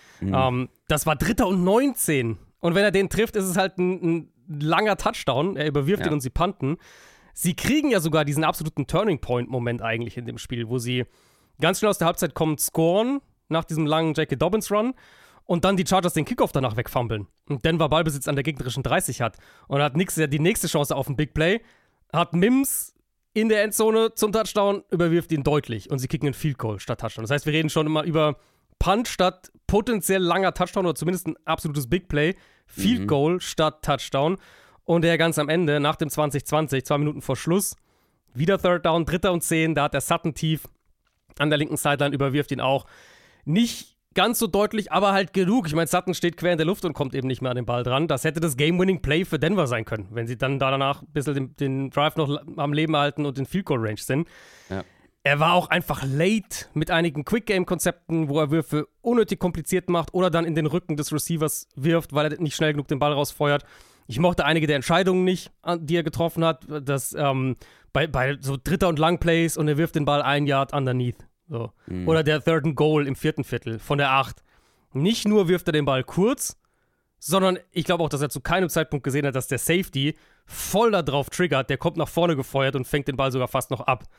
Das war 3. und 19. Und wenn er den trifft, ist es halt ein langer Touchdown. Er überwirft ihn und sie punten. Sie kriegen ja sogar diesen absoluten Turning-Point-Moment eigentlich in dem Spiel, wo sie ganz schnell aus der Halbzeit kommen, scoren nach diesem langen J.K. Dobbins-Run und dann die Chargers den Kickoff danach wegfummeln und Denver Ballbesitz an der gegnerischen 30 hat und hat die nächste Chance auf ein Big Play, hat Mims in der Endzone zum Touchdown, überwirft ihn deutlich und sie kicken einen Field Goal statt Touchdown. Das heißt, wir reden schon immer über Punt statt potenziell langer Touchdown oder zumindest ein absolutes Big Play, Field Goal statt Touchdown. Und der ganz am Ende, nach dem 2020, 2 Minuten vor Schluss, wieder Third Down, 3. und 10, da hat der Sutton tief an der linken Sideline, überwirft ihn auch. Nicht ganz so deutlich, aber halt genug. Ich meine, Sutton steht quer in der Luft und kommt eben nicht mehr an den Ball dran. Das hätte das Game-Winning-Play für Denver sein können, wenn sie dann danach ein bisschen den Drive noch am Leben halten und in Field-Goal-Range sind. Ja. Er war auch einfach late mit einigen Quick-Game-Konzepten, wo er Würfe unnötig kompliziert macht oder dann in den Rücken des Receivers wirft, weil er nicht schnell genug den Ball rausfeuert. Ich mochte einige der Entscheidungen nicht, die er getroffen hat. Das bei so 3. und Lang Plays und er wirft den Ball 1 Yard underneath. So. Oder der 3. and Goal im 4. Viertel von der 8. Nicht nur wirft er den Ball kurz, sondern ich glaube auch, dass er zu keinem Zeitpunkt gesehen hat, dass der Safety voll da drauf triggert. Der kommt nach vorne gefeuert und fängt den Ball sogar fast noch ab.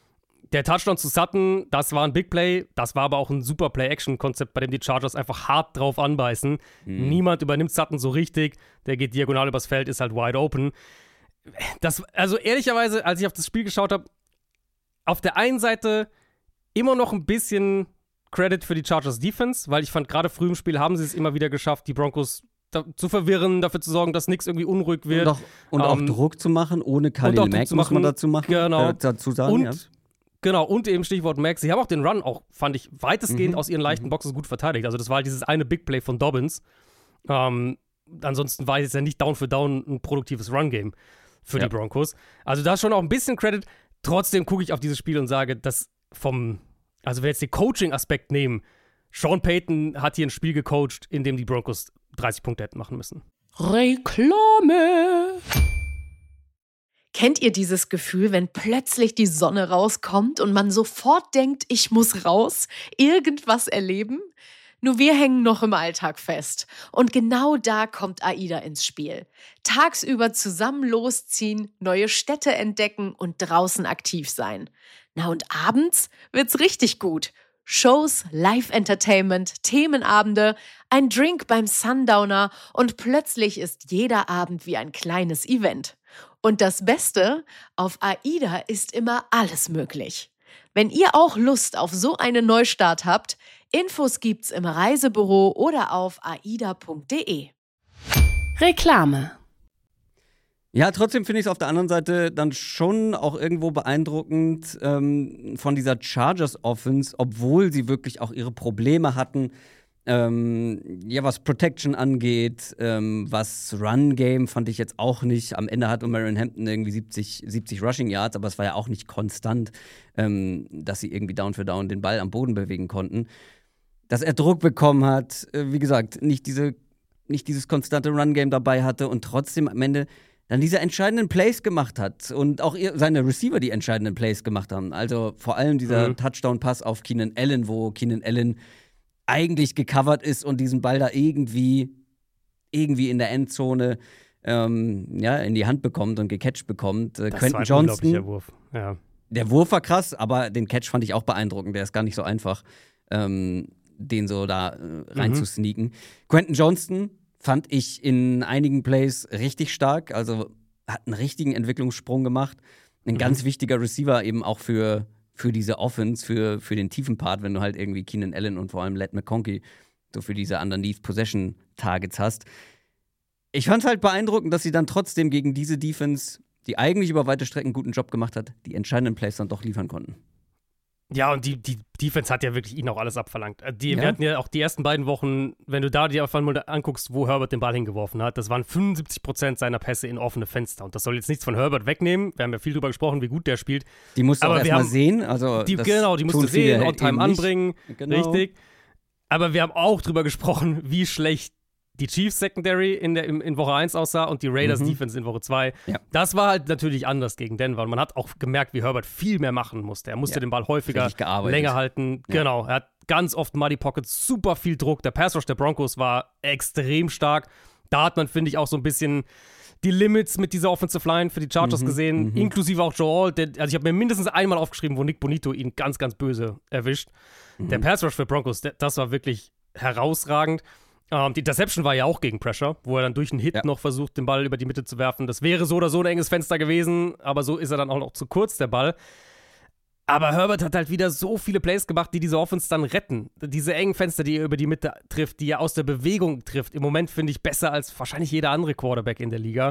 Der Touchdown zu Sutton, das war ein Big Play, das war aber auch ein super Play-Action-Konzept, bei dem die Chargers einfach hart drauf anbeißen. Niemand übernimmt Sutton so richtig, der geht diagonal übers Feld, ist halt wide open. Also ehrlicherweise, als ich auf das Spiel geschaut habe, auf der einen Seite immer noch ein bisschen Credit für die Chargers Defense, weil ich fand, gerade früh im Spiel haben sie es immer wieder geschafft, die Broncos zu verwirren, dafür zu sorgen, dass nichts irgendwie unruhig wird. Und auch Druck zu machen, ohne Khalil Mack muss man dazu machen. Genau. Dazu sagen, Genau, und eben Stichwort Max. Sie haben auch den Run fand ich, weitestgehend aus ihren leichten Boxes gut verteidigt. Also das war halt dieses eine Big Play von Dobbins. Ansonsten war es ja nicht Down für Down ein produktives Run-Game für die Broncos. Also da schon auch ein bisschen Credit. Trotzdem gucke ich auf dieses Spiel und sage, das also wenn wir jetzt den Coaching-Aspekt nehmen, Sean Payton hat hier ein Spiel gecoacht, in dem die Broncos 30 Punkte hätten machen müssen. Reklame! Kennt ihr dieses Gefühl, wenn plötzlich die Sonne rauskommt und man sofort denkt, ich muss raus, irgendwas erleben? Nur wir hängen noch im Alltag fest. Und genau da kommt AIDA ins Spiel. Tagsüber zusammen losziehen, neue Städte entdecken und draußen aktiv sein. Na und abends wird's richtig gut. Shows, Live-Entertainment, Themenabende, ein Drink beim Sundowner und plötzlich ist jeder Abend wie ein kleines Event. Und das Beste, auf AIDA ist immer alles möglich. Wenn ihr auch Lust auf so einen Neustart habt, Infos gibt's im Reisebüro oder auf aida.de. Reklame. Ja, trotzdem finde ich es auf der anderen Seite dann schon auch irgendwo beeindruckend von dieser Chargers-Offense, obwohl sie wirklich auch ihre Probleme hatten, was Protection angeht, was Run-Game fand ich jetzt auch nicht. Am Ende hat Marion Hampton irgendwie 70 Rushing Yards, aber es war ja auch nicht konstant, dass sie irgendwie Down für Down den Ball am Boden bewegen konnten. Dass er Druck bekommen hat, wie gesagt, nicht dieses konstante Run-Game dabei hatte und trotzdem am Ende dann diese entscheidenden Plays gemacht hat und auch seine Receiver die entscheidenden Plays gemacht haben. Also vor allem dieser Touchdown-Pass auf Keenan Allen, wo Keenan Allen eigentlich gecovert ist und diesen Ball da irgendwie in der Endzone in die Hand bekommt und gecatcht bekommt. Das Quentin war ein Johnston, unglaublicher Wurf. Ja. Der Wurf war krass, aber den Catch fand ich auch beeindruckend. Der ist gar nicht so einfach, den so da reinzusneaken. Quentin Johnston fand ich in einigen Plays richtig stark, also hat einen richtigen Entwicklungssprung gemacht. Ein ganz wichtiger Receiver eben auch für diese Offense, für den tiefen Part, wenn du halt irgendwie Keenan Allen und vor allem Ladd McConkey so für diese Underneath-Possession-Targets hast. Ich fand es halt beeindruckend, dass sie dann trotzdem gegen diese Defense, die eigentlich über weite Strecken einen guten Job gemacht hat, die entscheidenden Plays dann doch liefern konnten. Ja, und die Defense hat ja wirklich ihnen auch alles abverlangt. Wir hatten ja auch die ersten beiden Wochen, wenn du da dir auf einmal anguckst, wo Herbert den Ball hingeworfen hat, das waren 75% seiner Pässe in offene Fenster. Und das soll jetzt nichts von Herbert wegnehmen. Wir haben ja viel drüber gesprochen, wie gut der spielt. Die musst du auch erstmal sehen. Also die musst du sehen, on-time anbringen. Genau. Richtig. Aber wir haben auch drüber gesprochen, wie schlecht die Chiefs Secondary in Woche 1 aussah und die Raiders Defense in Woche 2. Ja. Das war halt natürlich anders gegen Denver. Und man hat auch gemerkt, wie Herbert viel mehr machen musste. Er musste den Ball häufiger länger halten. Ja. Genau, er hat ganz oft Muddy Pockets, super viel Druck. Der Pass Rush der Broncos war extrem stark. Da hat man, finde ich, auch so ein bisschen die Limits mit dieser Offensive Line für die Chargers gesehen, inklusive auch Joe Alt. Also ich habe mir mindestens einmal aufgeschrieben, wo Nick Bonito ihn ganz, ganz böse erwischt. Der Pass Rush für Broncos, das war wirklich herausragend. Die Interception war ja auch gegen Pressure, wo er dann durch einen Hit noch versucht, den Ball über die Mitte zu werfen. Das wäre so oder so ein enges Fenster gewesen, aber so ist er dann auch noch zu kurz, der Ball. Aber Herbert hat halt wieder so viele Plays gemacht, die diese Offense dann retten. Diese engen Fenster, die er über die Mitte trifft, die er aus der Bewegung trifft. Im Moment finde ich besser als wahrscheinlich jeder andere Quarterback in der Liga.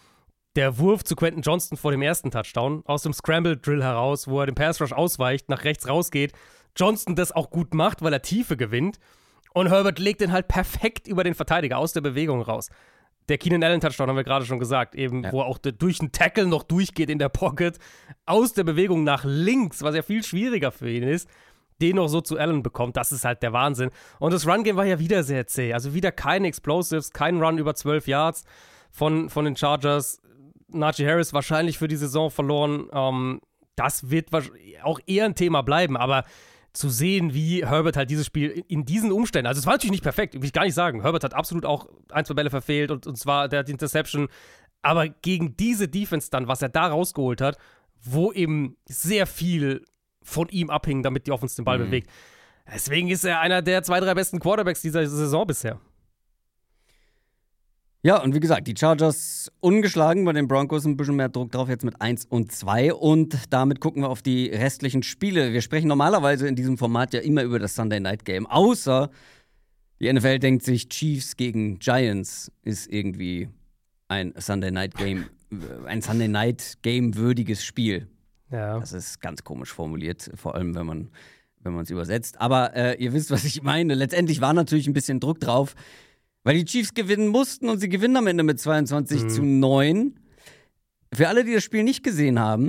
Der Wurf zu Quentin Johnston vor dem ersten Touchdown, aus dem Scramble-Drill heraus, wo er den Pass-Rush ausweicht, nach rechts rausgeht. Johnston das auch gut macht, weil er Tiefe gewinnt. Und Herbert legt den halt perfekt über den Verteidiger aus der Bewegung raus. Der Keenan Allen-Touchdown haben wir gerade schon gesagt, eben, wo er auch durch einen Tackle noch durchgeht in der Pocket, aus der Bewegung nach links, was ja viel schwieriger für ihn ist, den noch so zu Allen bekommt, das ist halt der Wahnsinn. Und das Run-Game war ja wieder sehr zäh, also wieder keine Explosives, kein Run über 12 Yards von den Chargers. Najee Harris wahrscheinlich für die Saison verloren, das wird auch eher ein Thema bleiben, aber zu sehen, wie Herbert halt dieses Spiel in diesen Umständen, also es war natürlich nicht perfekt, will ich gar nicht sagen. Herbert hat absolut auch 1-2 Bälle verfehlt und zwar der hat die Interception, aber gegen diese Defense dann, was er da rausgeholt hat, wo eben sehr viel von ihm abhing, damit die Offense den Ball bewegt. Deswegen ist er einer der 2-3 besten Quarterbacks dieser Saison bisher. Ja, und wie gesagt, die Chargers ungeschlagen, bei den Broncos ein bisschen mehr Druck drauf, jetzt mit 1-2. Und damit gucken wir auf die restlichen Spiele. Wir sprechen normalerweise in diesem Format ja immer über das Sunday Night Game. Außer die NFL denkt sich, Chiefs gegen Giants ist irgendwie ein Sunday Night Game würdiges Spiel. Ja. Das ist ganz komisch formuliert, vor allem wenn man es übersetzt. Aber ihr wisst, was ich meine. Letztendlich war natürlich ein bisschen Druck drauf, weil die Chiefs gewinnen mussten und sie gewinnen am Ende mit 22-9. Für alle, die das Spiel nicht gesehen haben,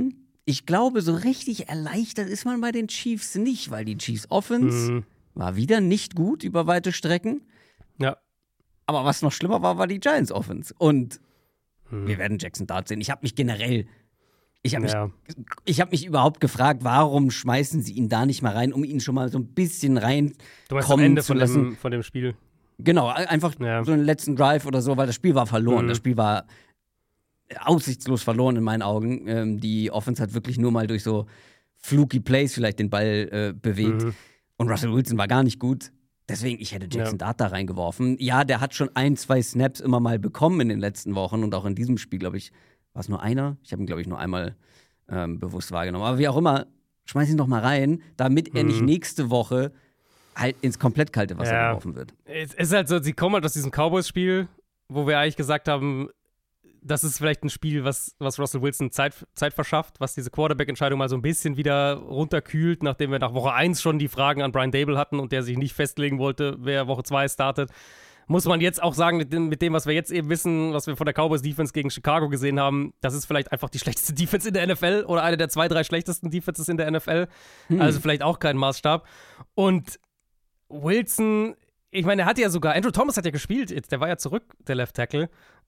ich glaube, so richtig erleichtert ist man bei den Chiefs nicht, weil die Chiefs Offense war wieder nicht gut über weite Strecken. Ja. Aber was noch schlimmer war die Giants Offense. Und wir werden Jackson Dart sehen. Ich habe mich generell, ich habe mich überhaupt gefragt, warum schmeißen sie ihn da nicht mal rein, um ihn schon mal so ein bisschen reinkommen Du meinst am Ende zu lassen. von dem Spiel. Genau, einfach so einen letzten Drive oder so, weil das Spiel war verloren. Das Spiel war aussichtslos verloren in meinen Augen. Die Offense hat wirklich nur mal durch so fluky Plays vielleicht den Ball bewegt. Und Russell Wilson war gar nicht gut. Deswegen, ich hätte Jackson Dart da reingeworfen. Ja, der hat schon 1-2 Snaps immer mal bekommen in den letzten Wochen. Und auch in diesem Spiel, glaube ich, war es nur einer. Ich habe ihn, glaube ich, nur einmal bewusst wahrgenommen. Aber wie auch immer, schmeiß ihn doch mal rein, damit er nicht nächste Woche halt ins komplett kalte Wasser geworfen wird. Es ist halt so, sie kommen halt aus diesem Cowboys-Spiel, wo wir eigentlich gesagt haben, das ist vielleicht ein Spiel, was Russell Wilson Zeit verschafft, was diese Quarterback-Entscheidung mal so ein bisschen wieder runterkühlt, nachdem wir nach Woche 1 schon die Fragen an Brian Dable hatten und der sich nicht festlegen wollte, wer Woche 2 startet. Muss man jetzt auch sagen, mit dem, was wir jetzt eben wissen, was wir von der Cowboys-Defense gegen Chicago gesehen haben, das ist vielleicht einfach die schlechteste Defense in der NFL oder eine der 2-3 schlechtesten Defenses in der NFL. Also vielleicht auch kein Maßstab. Und Wilson, ich meine, er hat ja sogar, Andrew Thomas hat ja gespielt, jetzt, der war ja zurück, der Left Tackle,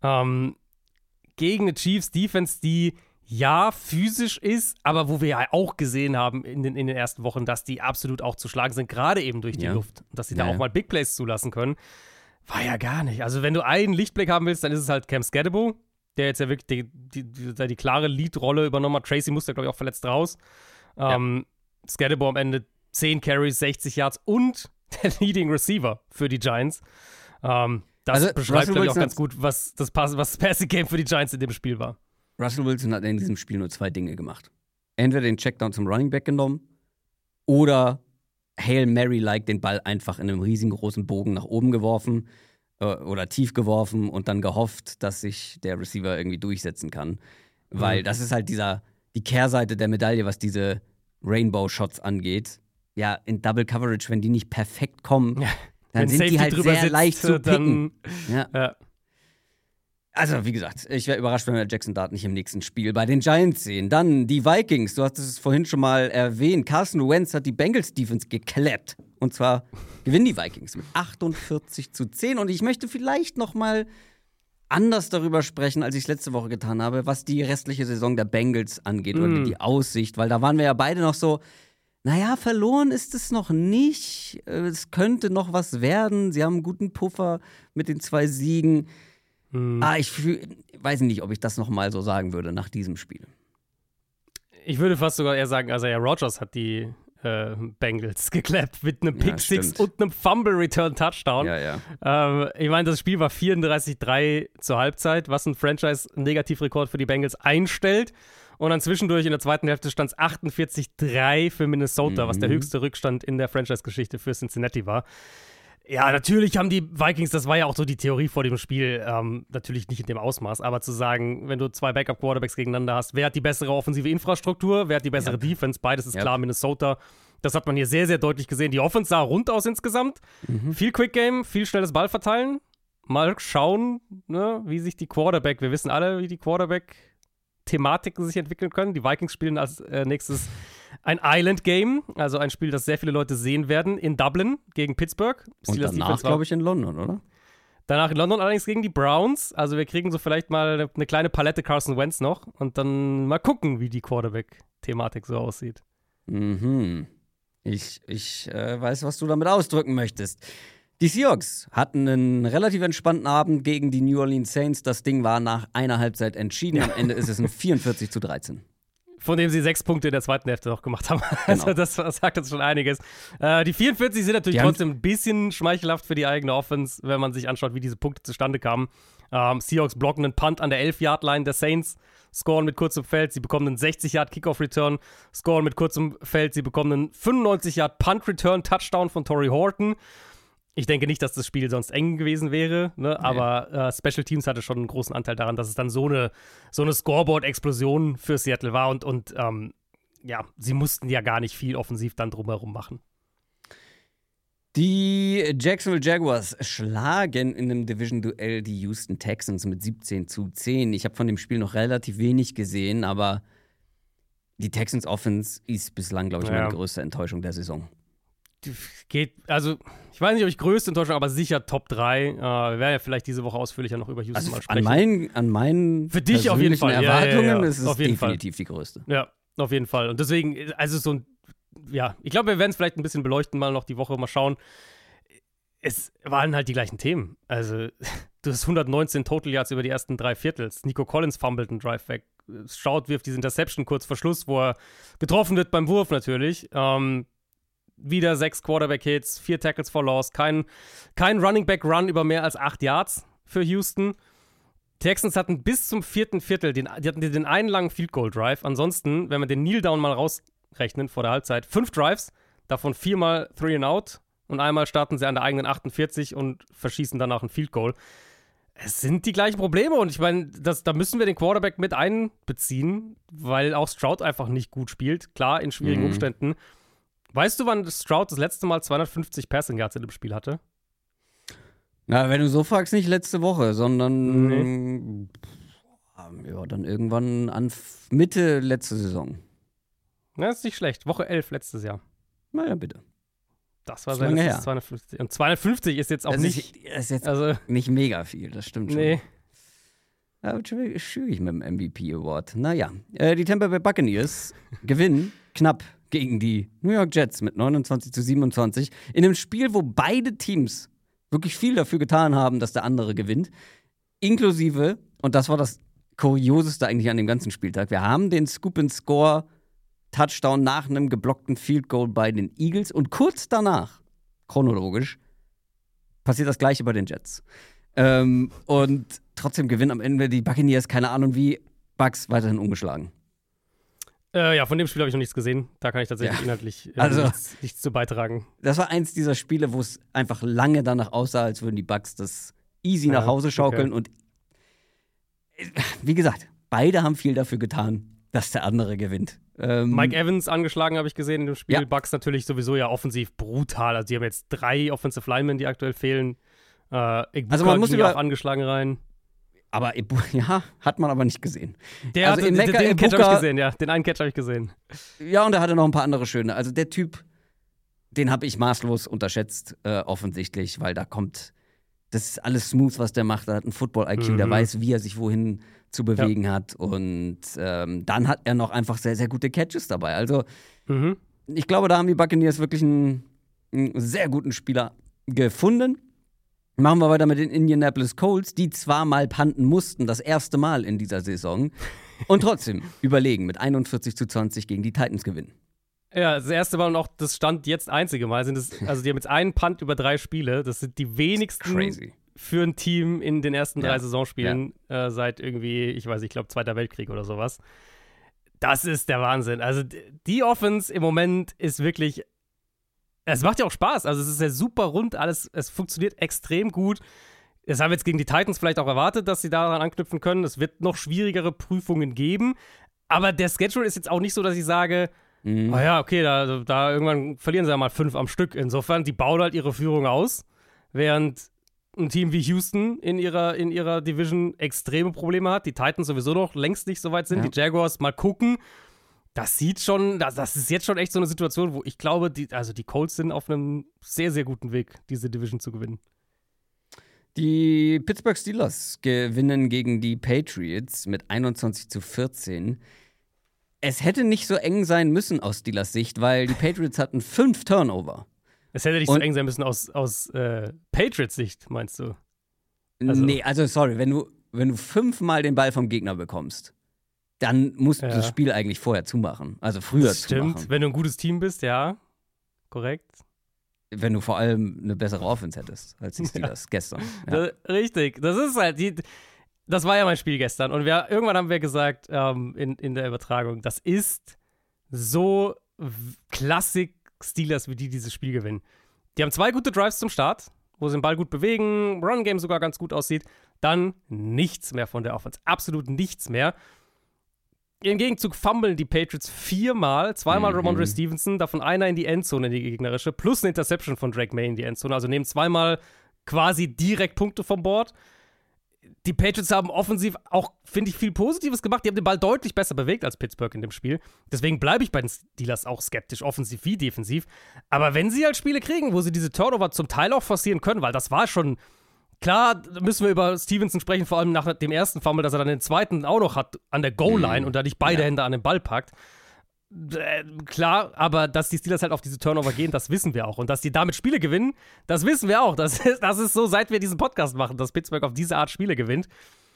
gegen eine Chiefs-Defense, die ja physisch ist, aber wo wir ja auch gesehen haben in den ersten Wochen, dass die absolut auch zu schlagen sind, gerade eben durch die Luft. Dass sie da auch mal Big Plays zulassen können. War ja gar nicht. Also wenn du einen Lichtblick haben willst, dann ist es halt Cam Skattebo, der jetzt ja wirklich die klare Lead-Rolle übernommen hat. Tracy musste, glaube ich, auch verletzt raus. Skattebo am Ende 10 Carries, 60 Yards und der Leading Receiver für die Giants. Das beschreibt, glaube ich, auch ganz gut, was das Passing Game für die Giants in dem Spiel war. Russell Wilson hat in diesem Spiel nur 2 Dinge gemacht. Entweder den Checkdown zum Running Back genommen oder Hail Mary-like den Ball einfach in einem riesengroßen Bogen nach oben geworfen oder tief geworfen und dann gehofft, dass sich der Receiver irgendwie durchsetzen kann. Weil das ist halt die Kehrseite der Medaille, was diese Rainbow-Shots angeht. Ja, in Double Coverage, wenn die nicht perfekt kommen, dann sind die halt sehr leicht zu picken. Ja. Also, wie gesagt, ich wäre überrascht, wenn wir Jackson Dart nicht im nächsten Spiel bei den Giants sehen. Dann die Vikings, du hast es vorhin schon mal erwähnt. Carson Wentz hat die Bengals-Defense geklappt. Und zwar gewinnen die Vikings mit 48-10. Und ich möchte vielleicht noch mal anders darüber sprechen, als ich es letzte Woche getan habe, was die restliche Saison der Bengals angeht oder die Aussicht. Weil da waren wir ja beide noch so, naja, verloren ist es noch nicht. Es könnte noch was werden. Sie haben einen guten Puffer mit den 2 Siegen. Ich weiß nicht, ob ich das noch mal so sagen würde nach diesem Spiel. Ich würde fast sogar eher sagen, also Rodgers hat die Bengals geklappt mit einem Pick-Six und einem Fumble-Return-Touchdown. Ich meine, das Spiel war 34-3 zur Halbzeit, was ein Franchise-Negativrekord für die Bengals einstellt. Und dann zwischendurch in der zweiten Hälfte stand es 48-3 für Minnesota, was der höchste Rückstand in der Franchise-Geschichte für Cincinnati war. Ja, natürlich haben die Vikings, das war ja auch so die Theorie vor dem Spiel, natürlich nicht in dem Ausmaß, aber zu sagen, wenn du 2 Backup-Quarterbacks gegeneinander hast, wer hat die bessere offensive Infrastruktur, wer hat die bessere Defense, beides ist klar Minnesota. Das hat man hier sehr, sehr deutlich gesehen. Die Offense sah rund aus insgesamt. Viel Quick-Game, viel schnelles Ballverteilen. Mal schauen, ne, wie sich die Quarterback, wir wissen alle, wie die Quarterback-Thematiken sich entwickeln können. Die Vikings spielen als nächstes ein Island-Game, also ein Spiel, das sehr viele Leute sehen werden, in Dublin gegen Pittsburgh. Und danach, glaube ich, in London, oder? Danach in London allerdings gegen die Browns. Also wir kriegen so vielleicht mal eine kleine Palette Carson Wentz noch und dann mal gucken, wie die Quarterback-Thematik so aussieht. Ich weiß, was du damit ausdrücken möchtest. Die Seahawks hatten einen relativ entspannten Abend gegen die New Orleans Saints. Das Ding war nach einer Halbzeit entschieden. Am Ende ist es ein 44-13. Von dem sie 6 Punkte in der zweiten Hälfte noch gemacht haben. Genau. Also das sagt uns schon einiges. Die 44 sind natürlich trotzdem ein bisschen schmeichelhaft für die eigene Offense, wenn man sich anschaut, wie diese Punkte zustande kamen. Seahawks blocken einen Punt an der 11-Yard-Line der Saints, scoren mit kurzem Feld, sie bekommen einen 60-Yard-Kickoff-Return, scoren mit kurzem Feld, sie bekommen einen 95-Yard-Punt-Return-Touchdown von Torrey Horton. Ich denke nicht, dass das Spiel sonst eng gewesen wäre, ne? Aber Special Teams hatte schon einen großen Anteil daran, dass es dann so eine Scoreboard-Explosion für Seattle war und sie mussten ja gar nicht viel offensiv dann drumherum machen. Die Jacksonville Jaguars schlagen in einem Division-Duell die Houston Texans mit 17-10. Ich habe von dem Spiel noch relativ wenig gesehen, aber Die Texans Offense ist bislang, glaube ich, meine größte Enttäuschung der Saison. Also, ich weiß nicht, ob ich größte Enttäuschung, aber sicher Top 3. Wir werden ja vielleicht diese Woche ausführlicher noch über Houston mal sprechen. An meinen für dich auf jeden Fall. Erwartungen ist es auf jeden definitiv Fall. Die größte. Ja, auf jeden Fall. Und deswegen, also so ein, ich glaube, wir werden es vielleicht ein bisschen beleuchten, mal noch die Woche, mal schauen. Es waren halt die gleichen Themen. Also, du hast 119 Total Yards über die ersten 3 Viertels. Nico Collins fummelt einen Drive weg. Stroud wirft diese Interception kurz vor Schluss, wo er getroffen wird beim Wurf natürlich. Wieder 6 Quarterback-Hits, 4 Tackles for Loss, kein Running-Back-Run über mehr als 8 Yards für Houston. Texans hatten bis zum 4. Viertel, die hatten den einen langen Field-Goal-Drive. Ansonsten, wenn wir den Kneel-Down mal rausrechnen vor der Halbzeit, 5 Drives, davon 4-mal 3-and-out und einmal starten sie an der eigenen 48 und verschießen danach ein Field-Goal. Es sind die gleichen Probleme und ich meine, da müssen wir den Quarterback mit einbeziehen, weil auch Stroud einfach nicht gut spielt. Klar, in schwierigen Umständen. Weißt du, wann Stroud das letzte Mal 250 Passing Yards in dem Spiel hatte? Na, wenn du so fragst, nicht letzte Woche, sondern dann irgendwann an Mitte letzte Saison. Na, ist nicht schlecht. Woche 11 letztes Jahr. Na ja, bitte. Das war sein letztes 250. Und 250 ist jetzt auch das nicht. Ist jetzt nicht mega viel, das stimmt schon. Nee. Ja, wird schwierig mit dem MVP Award. Naja, die Tampa Bay Buccaneers gewinnen knapp gegen die New York Jets mit 29-27. In einem Spiel, wo beide Teams wirklich viel dafür getan haben, dass der andere gewinnt. Inklusive, und das war das Kurioseste eigentlich an dem ganzen Spieltag, wir haben den Scoop-and-Score Touchdown nach einem geblockten Field Goal bei den Eagles und kurz danach, chronologisch, passiert das Gleiche bei den Jets. Und trotzdem gewinnen am Ende die Buccaneers, keine Ahnung wie, Bucks weiterhin ungeschlagen. Von dem Spiel habe ich noch nichts gesehen. Da kann ich tatsächlich inhaltlich nichts zu beitragen. Das war eins dieser Spiele, wo es einfach lange danach aussah, als würden die Bucks das easy nach Hause schaukeln. Okay. Und wie gesagt, beide haben viel dafür getan, dass der andere gewinnt. Mike Evans angeschlagen, habe ich gesehen in dem Spiel. Ja. Bucks natürlich sowieso ja offensiv brutal. Also die haben jetzt 3 Offensive Linemen, die aktuell fehlen. Also man muss auch angeschlagen rein. Aber ja, hat man aber nicht gesehen. Den Catch habe ich gesehen, ja. Den einen Catch habe ich gesehen. Ja, und er hatte noch ein paar andere schöne. Also der Typ, den habe ich maßlos unterschätzt, offensichtlich, weil das ist alles smooth, was der macht. Er hat einen Football-IQ, der weiß, wie er sich wohin zu bewegen hat. Und dann hat er noch einfach sehr, sehr gute Catches dabei. Also ich glaube, da haben die Buccaneers wirklich einen sehr guten Spieler gefunden. Machen wir weiter mit den Indianapolis Colts, die zwar mal punten mussten, das erste Mal in dieser Saison, und trotzdem überlegen mit 41-20 gegen die Titans gewinnen. Ja, das erste Mal und auch das Stand jetzt einzige Mal also die haben jetzt einen Punt über 3 Spiele. Das sind die wenigsten für ein Team in den ersten 3 Saisonspielen seit irgendwie, ich glaube, Zweiter Weltkrieg oder sowas. Das ist der Wahnsinn. Also die Offense im Moment ist wirklich. Es macht ja auch Spaß, also es ist ja super rund, alles, es funktioniert extrem gut. Das haben wir jetzt gegen die Titans vielleicht auch erwartet, dass sie daran anknüpfen können. Es wird noch schwierigere Prüfungen geben, aber der Schedule ist jetzt auch nicht so, dass ich sage, oh ja, okay, da irgendwann verlieren sie ja mal 5 am Stück. Insofern, die bauen halt ihre Führung aus, während ein Team wie Houston in ihrer Division extreme Probleme hat, die Titans sowieso noch längst nicht so weit sind, die Jaguars mal gucken. Das ist jetzt schon echt so eine Situation, wo ich glaube, die Colts sind auf einem sehr, sehr guten Weg, diese Division zu gewinnen. Die Pittsburgh Steelers gewinnen gegen die Patriots mit 21-14. Es hätte nicht so eng sein müssen aus Steelers Sicht, weil die Patriots hatten 5 Turnover. Es hätte nicht so eng sein müssen aus Patriots Sicht, meinst du? Nee, also sorry, wenn du 5-mal den Ball vom Gegner bekommst, dann musst du das Spiel eigentlich vorher zumachen. Also früher zumachen. Stimmt, wenn du ein gutes Team bist, ja. Korrekt. Wenn du vor allem eine bessere Offense hättest als die Steelers gestern. Ja. Richtig. Das ist halt das war ja mein Spiel gestern. Und irgendwann haben wir gesagt, in der Übertragung, das ist so Klassik Steelers, wie die dieses Spiel gewinnen. Die haben 2 gute Drives zum Start, wo sie den Ball gut bewegen, Run-Game sogar ganz gut aussieht. Dann nichts mehr von der Offense. Absolut nichts mehr. Im Gegenzug fummeln die Patriots 4-mal, 2-mal Ramondre Stevenson, davon einer in die Endzone, in die gegnerische, plus eine Interception von Drake May in die Endzone, also nehmen 2-mal quasi direkt Punkte vom Board. die Patriots haben offensiv auch, finde ich, viel Positives gemacht. Die haben den Ball deutlich besser bewegt als Pittsburgh in dem Spiel. Deswegen bleibe ich bei den Steelers auch skeptisch, offensiv wie defensiv. Aber wenn sie halt Spiele kriegen, wo sie diese Turnover zum Teil auch forcieren können, weil das war schon, klar, müssen wir über Stevenson sprechen, vor allem nach dem ersten Fumble, dass er dann den zweiten auch noch hat an der Goal-Line und da nicht beide Hände an den Ball packt. Klar, aber dass die Steelers halt auf diese Turnover gehen, das wissen wir auch. Und dass die damit Spiele gewinnen, das wissen wir auch. Das ist so, seit wir diesen Podcast machen, dass Pittsburgh auf diese Art Spiele gewinnt.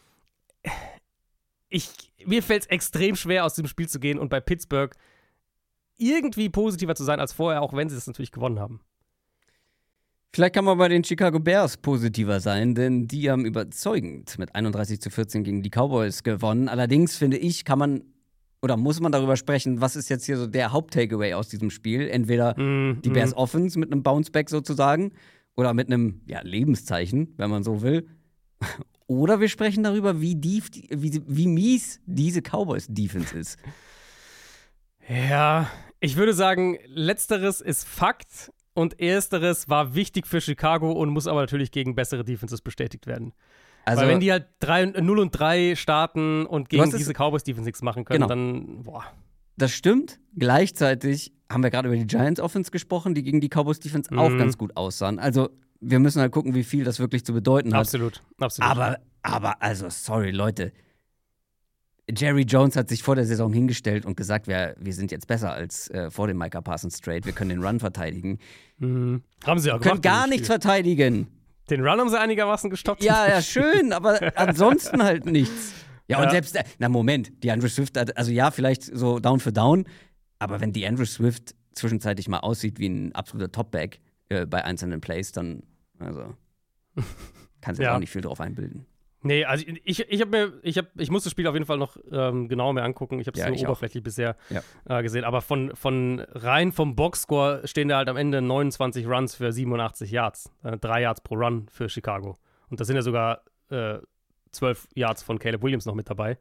Mir fällt es extrem schwer, aus dem Spiel zu gehen und bei Pittsburgh irgendwie positiver zu sein als vorher, auch wenn sie das natürlich gewonnen haben. Vielleicht kann man bei den Chicago Bears positiver sein, denn die haben überzeugend mit 31-14 gegen die Cowboys gewonnen. Allerdings, finde ich, muss man darüber sprechen, was ist jetzt hier so der Haupt-Takeaway aus diesem Spiel? Entweder die Bears Offense mit einem Bounceback sozusagen oder mit einem Lebenszeichen, wenn man so will. Oder wir sprechen darüber, wie mies diese Cowboys-Defense ist. Ja, ich würde sagen, letzteres ist Fakt und ersteres war wichtig für Chicago und muss aber natürlich gegen bessere Defenses bestätigt werden. Also, weil wenn die halt 0-3 starten und gegen diese Cowboys-Defense nichts machen können, dann, boah. Das stimmt. Gleichzeitig haben wir gerade über die Giants-Offense gesprochen, die gegen die Cowboys-Defense auch ganz gut aussahen. Also, wir müssen halt gucken, wie viel das wirklich zu bedeuten hat. Absolut. Aber, also, sorry, Leute. Jerry Jones hat sich vor der Saison hingestellt und gesagt, wir sind jetzt besser als vor dem Micah Parsons Trade. Wir können den Run verteidigen. Haben sie auch gemacht. Wir können gar nichts verteidigen. Den Run haben sie einigermaßen gestoppt. Ja, schön, aber ansonsten halt nichts. Ja, und selbst, Moment, DeAndre Swift, also vielleicht so Down für Down, aber wenn DeAndre Swift zwischenzeitlich mal aussieht wie ein absoluter Topback bei einzelnen Plays, dann, kannst du auch nicht viel drauf einbilden. Nee, also ich muss das Spiel auf jeden Fall noch genauer mehr angucken. Ich habe es nur oberflächlich bisher gesehen. Aber rein vom Boxscore stehen da halt am Ende 29 Runs für 87 Yards. 3 Yards pro Run für Chicago. Und da sind ja sogar 12 Yards von Caleb Williams noch mit dabei.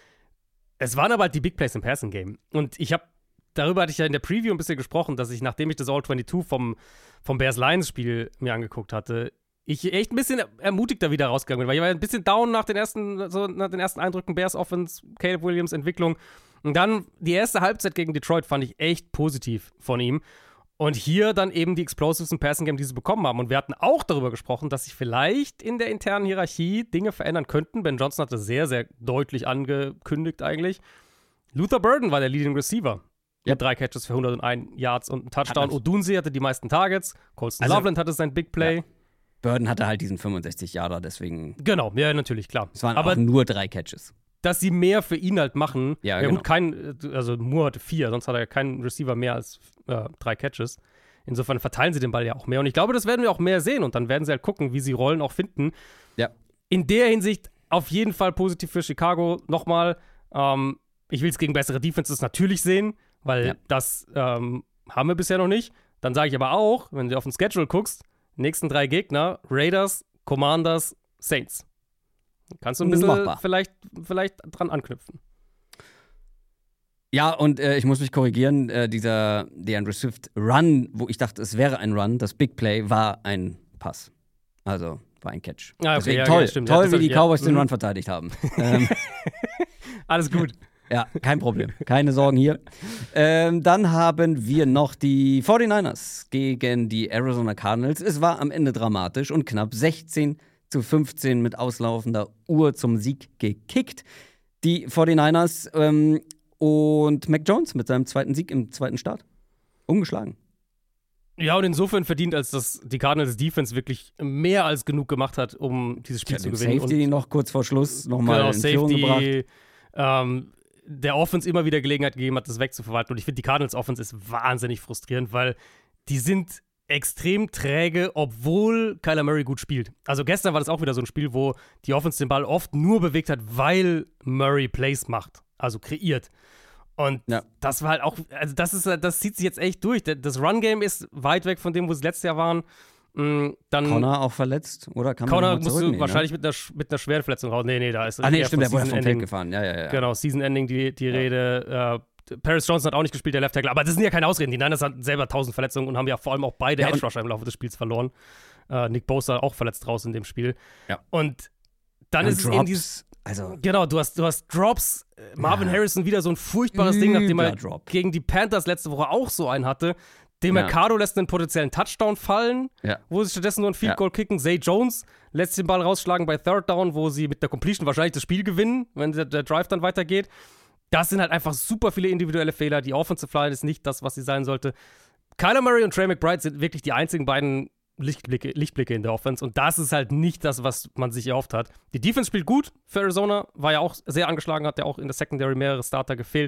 Es waren aber halt die Big Plays im Passing Game. Und darüber hatte ich ja in der Preview ein bisschen gesprochen, dass ich, nachdem ich das All-22 vom Bears-Lions-Spiel mir angeguckt hatte, ich echt ein bisschen ermutigter wieder rausgegangen bin, weil ich war ein bisschen down nach den ersten Eindrücken Bears Offense, Caleb Williams Entwicklung. Und dann die erste Halbzeit gegen Detroit fand ich echt positiv von ihm. Und hier dann eben die Explosives im Passing Game, die sie bekommen haben. Und wir hatten auch darüber gesprochen, dass sich vielleicht in der internen Hierarchie Dinge verändern könnten. Ben Johnson hat das sehr, sehr deutlich angekündigt eigentlich. Luther Burden war der Leading Receiver. Mit 3 Catches für 101 Yards und einen Touchdown. Odunze hatte die meisten Targets. Colston Loveland hatte sein Big Play. Ja. Burden hatte halt diesen 65-Yarder, deswegen. Genau, ja, natürlich, klar. Es waren aber auch nur 3 Catches. Dass sie mehr für ihn halt machen. Ja, genau. Gut, Moore hatte 4, sonst hat er ja keinen Receiver mehr als 3 Catches. Insofern verteilen sie den Ball ja auch mehr. Und ich glaube, das werden wir auch mehr sehen. Und dann werden sie halt gucken, wie sie Rollen auch finden. Ja. In der Hinsicht auf jeden Fall positiv für Chicago. Nochmal, ich will es gegen bessere Defenses natürlich sehen, weil das haben wir bisher noch nicht. Dann sage ich aber auch, wenn du auf den Schedule guckst, nächsten 3 Gegner, Raiders, Commanders, Saints. Kannst du ein bisschen vielleicht dran anknüpfen. Ja, und ich muss mich korrigieren, dieser DeAndre Swift Run, wo ich dachte, es wäre ein Run, das Big Play war ein Pass. Also war ein Catch. Ah, okay, deswegen toll, wie die Cowboys den Run verteidigt haben. Alles gut. Ja, kein Problem. Keine Sorgen hier. Dann haben wir noch die 49ers gegen die Arizona Cardinals. Es war am Ende dramatisch und knapp 16-15 mit auslaufender Uhr zum Sieg gekickt. Die 49ers und Mac Jones mit seinem zweiten Sieg im zweiten Start. Ungeschlagen. Ja, und insofern verdient, als dass die Cardinals Defense wirklich mehr als genug gemacht hat, um dieses Spiel zu gewinnen. Safety noch kurz vor Schluss nochmal in Führung gebracht. Der Offense immer wieder Gelegenheit gegeben hat, das wegzuverwalten. Und ich finde, die Cardinals Offense ist wahnsinnig frustrierend, weil die sind extrem träge, obwohl Kyler Murray gut spielt. Also gestern war das auch wieder so ein Spiel, wo die Offense den Ball oft nur bewegt hat, weil Murray Plays macht, also kreiert. Und das war halt auch, also das zieht sich jetzt echt durch. Das Run-Game ist weit weg von dem, wo sie letztes Jahr waren. Dann Connor auch verletzt, oder? Connor musst du wahrscheinlich mit einer schweren Verletzung raus. Nee, da ist stimmt, der wurde vom Feld gefahren. Ja. Genau, Season-Ending, die Rede. Paris Johnson hat auch nicht gespielt, der Left Tackle. Aber das sind ja keine Ausreden. Die Niners hatten selber 1000 Verletzungen und haben ja vor allem auch beide Edge Rusher im Laufe des Spiels verloren. Nick Bosa auch verletzt raus in dem Spiel. Ja. Und dann ist es eben dieses. Also, Genau, du hast Drops. Marvin Harrison wieder so ein furchtbares Ding, nachdem er Drop. gegen die Panthers letzte Woche auch so einen hatte. Mercado lässt einen potenziellen Touchdown fallen, wo sie stattdessen nur ein Field Goal kicken. Zay Jones lässt den Ball rausschlagen bei Third Down, wo sie mit der Completion wahrscheinlich das Spiel gewinnen, wenn der Drive dann weitergeht. Das sind halt einfach super viele individuelle Fehler. Die Offensive Line ist nicht das, was sie sein sollte. Kyler Murray und Trey McBride sind wirklich die einzigen beiden Lichtblicke in der Offense. Und das ist halt nicht das, was man sich erhofft hat. Die Defense spielt gut für Arizona, war ja auch sehr angeschlagen, hat ja auch in der Secondary mehrere Starter gefehlt.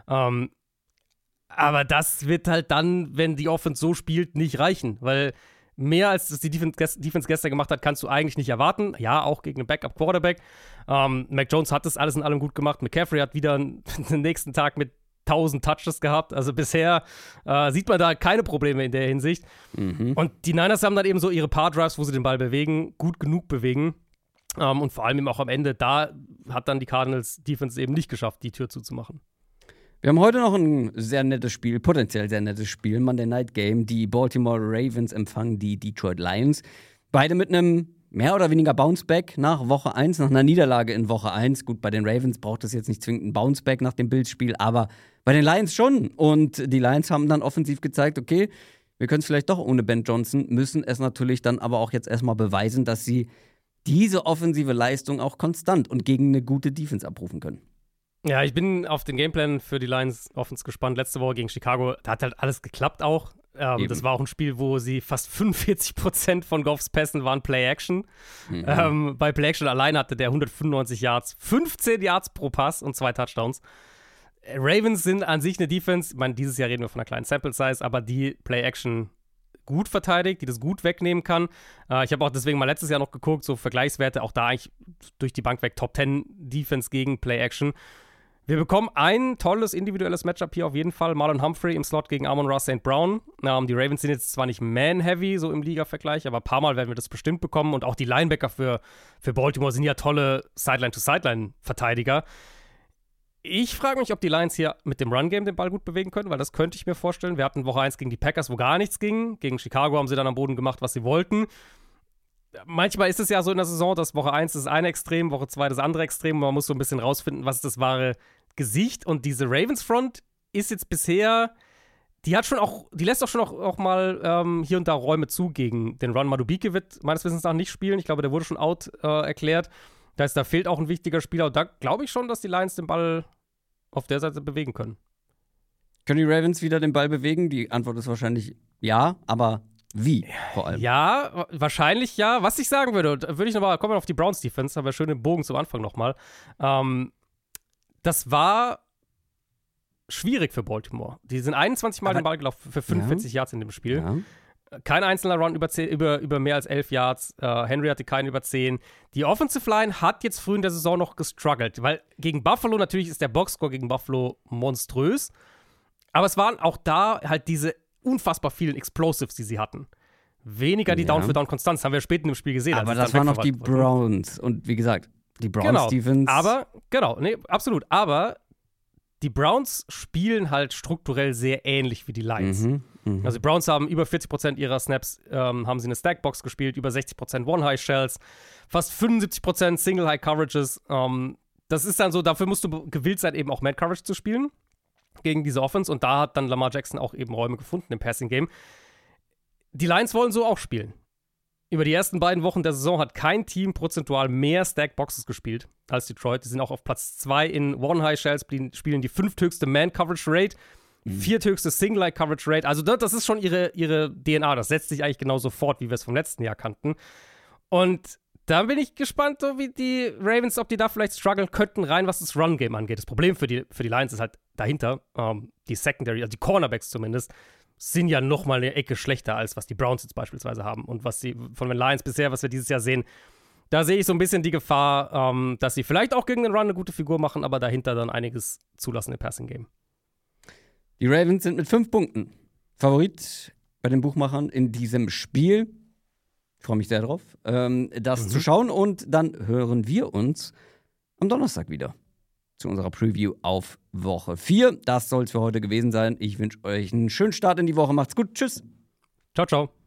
Aber das wird halt dann, wenn die Offense so spielt, nicht reichen, weil mehr als das die Defense gestern gemacht hat, kannst du eigentlich nicht erwarten. Ja, auch gegen einen Backup-Quarterback. Mac Jones hat das alles in allem gut gemacht. McCaffrey hat wieder den nächsten Tag mit 1000 Touches gehabt. Also bisher sieht man da keine Probleme in der Hinsicht. Und die Niners haben dann eben so ihre paar Drives, wo sie den Ball bewegen, gut genug bewegen. Und vor allem eben auch am Ende, da hat dann die Cardinals Defense eben nicht geschafft, die Tür zuzumachen. Wir haben heute noch ein sehr nettes Spiel, potenziell sehr nettes Spiel, Monday Night Game. Die Baltimore Ravens empfangen die Detroit Lions. Beide mit einem mehr oder weniger Bounceback nach Woche 1, nach einer Niederlage in Woche 1. Gut, bei den Ravens braucht es jetzt nicht zwingend ein Bounceback nach dem Bills-Spiel, aber bei den Lions schon. Und die Lions haben dann offensiv gezeigt, okay, wir können es vielleicht doch ohne Ben Johnson, müssen es natürlich dann aber auch jetzt erstmal beweisen, dass sie diese offensive Leistung auch konstant und gegen eine gute Defense abrufen können. Ja, ich bin auf den Gameplan für die Lions Offense gespannt. Letzte Woche gegen Chicago, da hat halt alles geklappt auch. Das war auch ein Spiel, wo sie fast 45% von Goffs Pässen waren Play-Action. Bei Play-Action allein hatte der 195 Yards, 15 Yards pro Pass und 2 Touchdowns. Ravens sind an sich eine Defense, ich meine, dieses Jahr reden wir von einer kleinen Sample-Size, aber die Play-Action gut verteidigt, die das gut wegnehmen kann. Ich habe auch deswegen mal letztes Jahr noch geguckt, so Vergleichswerte, auch da eigentlich durch die Bank weg Top 10 Defense gegen Play-Action. Wir bekommen ein tolles individuelles Matchup hier auf jeden Fall. Marlon Humphrey im Slot gegen Amon-Ra St. Brown. Die Ravens sind jetzt zwar nicht man-heavy, so im Liga-Vergleich, aber ein paar Mal werden wir das bestimmt bekommen. Und auch die Linebacker für Baltimore sind ja tolle Sideline-to-Sideline-Verteidiger. Ich frage mich, ob die Lions hier mit dem Run-Game den Ball gut bewegen können, weil das könnte ich mir vorstellen. Wir hatten Woche 1 gegen die Packers, wo gar nichts ging. Gegen Chicago haben sie dann am Boden gemacht, was sie wollten. Manchmal ist es ja so in der Saison, dass Woche 1 das eine Extrem, Woche 2 das andere Extrem. Man muss so ein bisschen rausfinden, was ist das wahre Gesicht. Und diese Ravens-Front ist jetzt bisher, die lässt auch schon auch mal hier und da Räume zu gegen den Run. Madubike wird meines Wissens nach nicht spielen. Ich glaube, der wurde schon out erklärt. Das heißt, da fehlt auch ein wichtiger Spieler. Und da glaube ich schon, dass die Lions den Ball auf der Seite bewegen können. Können die Ravens wieder den Ball bewegen? Die Antwort ist wahrscheinlich ja, aber wie vor allem? Ja, wahrscheinlich ja. Was ich sagen würde, kommen wir auf die Browns-Defense, haben wir schön den Bogen zum Anfang nochmal. Das war schwierig für Baltimore. Die sind 21 Mal den Ball gelaufen für 45 Yards in dem Spiel. Ja. Kein einzelner Run über mehr als 11 Yards. Henry hatte keinen über 10. Die Offensive Line hat jetzt früh in der Saison noch gestruggelt, weil gegen Buffalo, natürlich ist der Boxscore gegen Buffalo monströs, aber es waren auch da halt diese unfassbar vielen Explosives, die sie hatten. Weniger die Down-for-Down-Konstanz, haben wir später im Spiel gesehen. Aber das waren noch die Browns. Und wie gesagt, die Browns-Defense. Absolut. Aber die Browns spielen halt strukturell sehr ähnlich wie die Lions. Also die Browns haben über 40% ihrer Snaps haben sie eine Stackbox gespielt, über 60% One-High-Shells, fast 75% Single-High-Coverages. Das ist dann so, dafür musst du gewillt sein, eben auch Man-Coverage zu spielen gegen diese Offense. Und da hat dann Lamar Jackson auch eben Räume gefunden im Passing-Game. Die Lions wollen so auch spielen. Über die ersten beiden Wochen der Saison hat kein Team prozentual mehr Stack-Boxes gespielt als Detroit. Die sind auch auf Platz 2 in One-High-Shells, spielen die 5. höchste Man-Coverage-Rate, 4. höchste Single-High-Coverage-Rate. Also das ist schon ihre DNA. Das setzt sich eigentlich genauso fort, wie wir es vom letzten Jahr kannten. Und da bin ich gespannt, so wie die Ravens, ob die da vielleicht strugglen könnten, rein was das Run-Game angeht. Das Problem für die Lions ist halt dahinter, die Secondary, also die Cornerbacks zumindest, sind ja noch mal eine Ecke schlechter, als was die Browns jetzt beispielsweise haben. Und was sie von den Lions bisher, was wir dieses Jahr sehen, da sehe ich so ein bisschen die Gefahr, dass sie vielleicht auch gegen den Run eine gute Figur machen, aber dahinter dann einiges zulassen im Passing-Game. Die Ravens sind mit 5 Punkten Favorit bei den Buchmachern in diesem Spiel. Ich freue mich sehr drauf, das zu schauen. Und dann hören wir uns am Donnerstag wieder zu unserer Preview auf Woche 4. Das soll es für heute gewesen sein. Ich wünsche euch einen schönen Start in die Woche. Macht's gut. Tschüss. Ciao, ciao.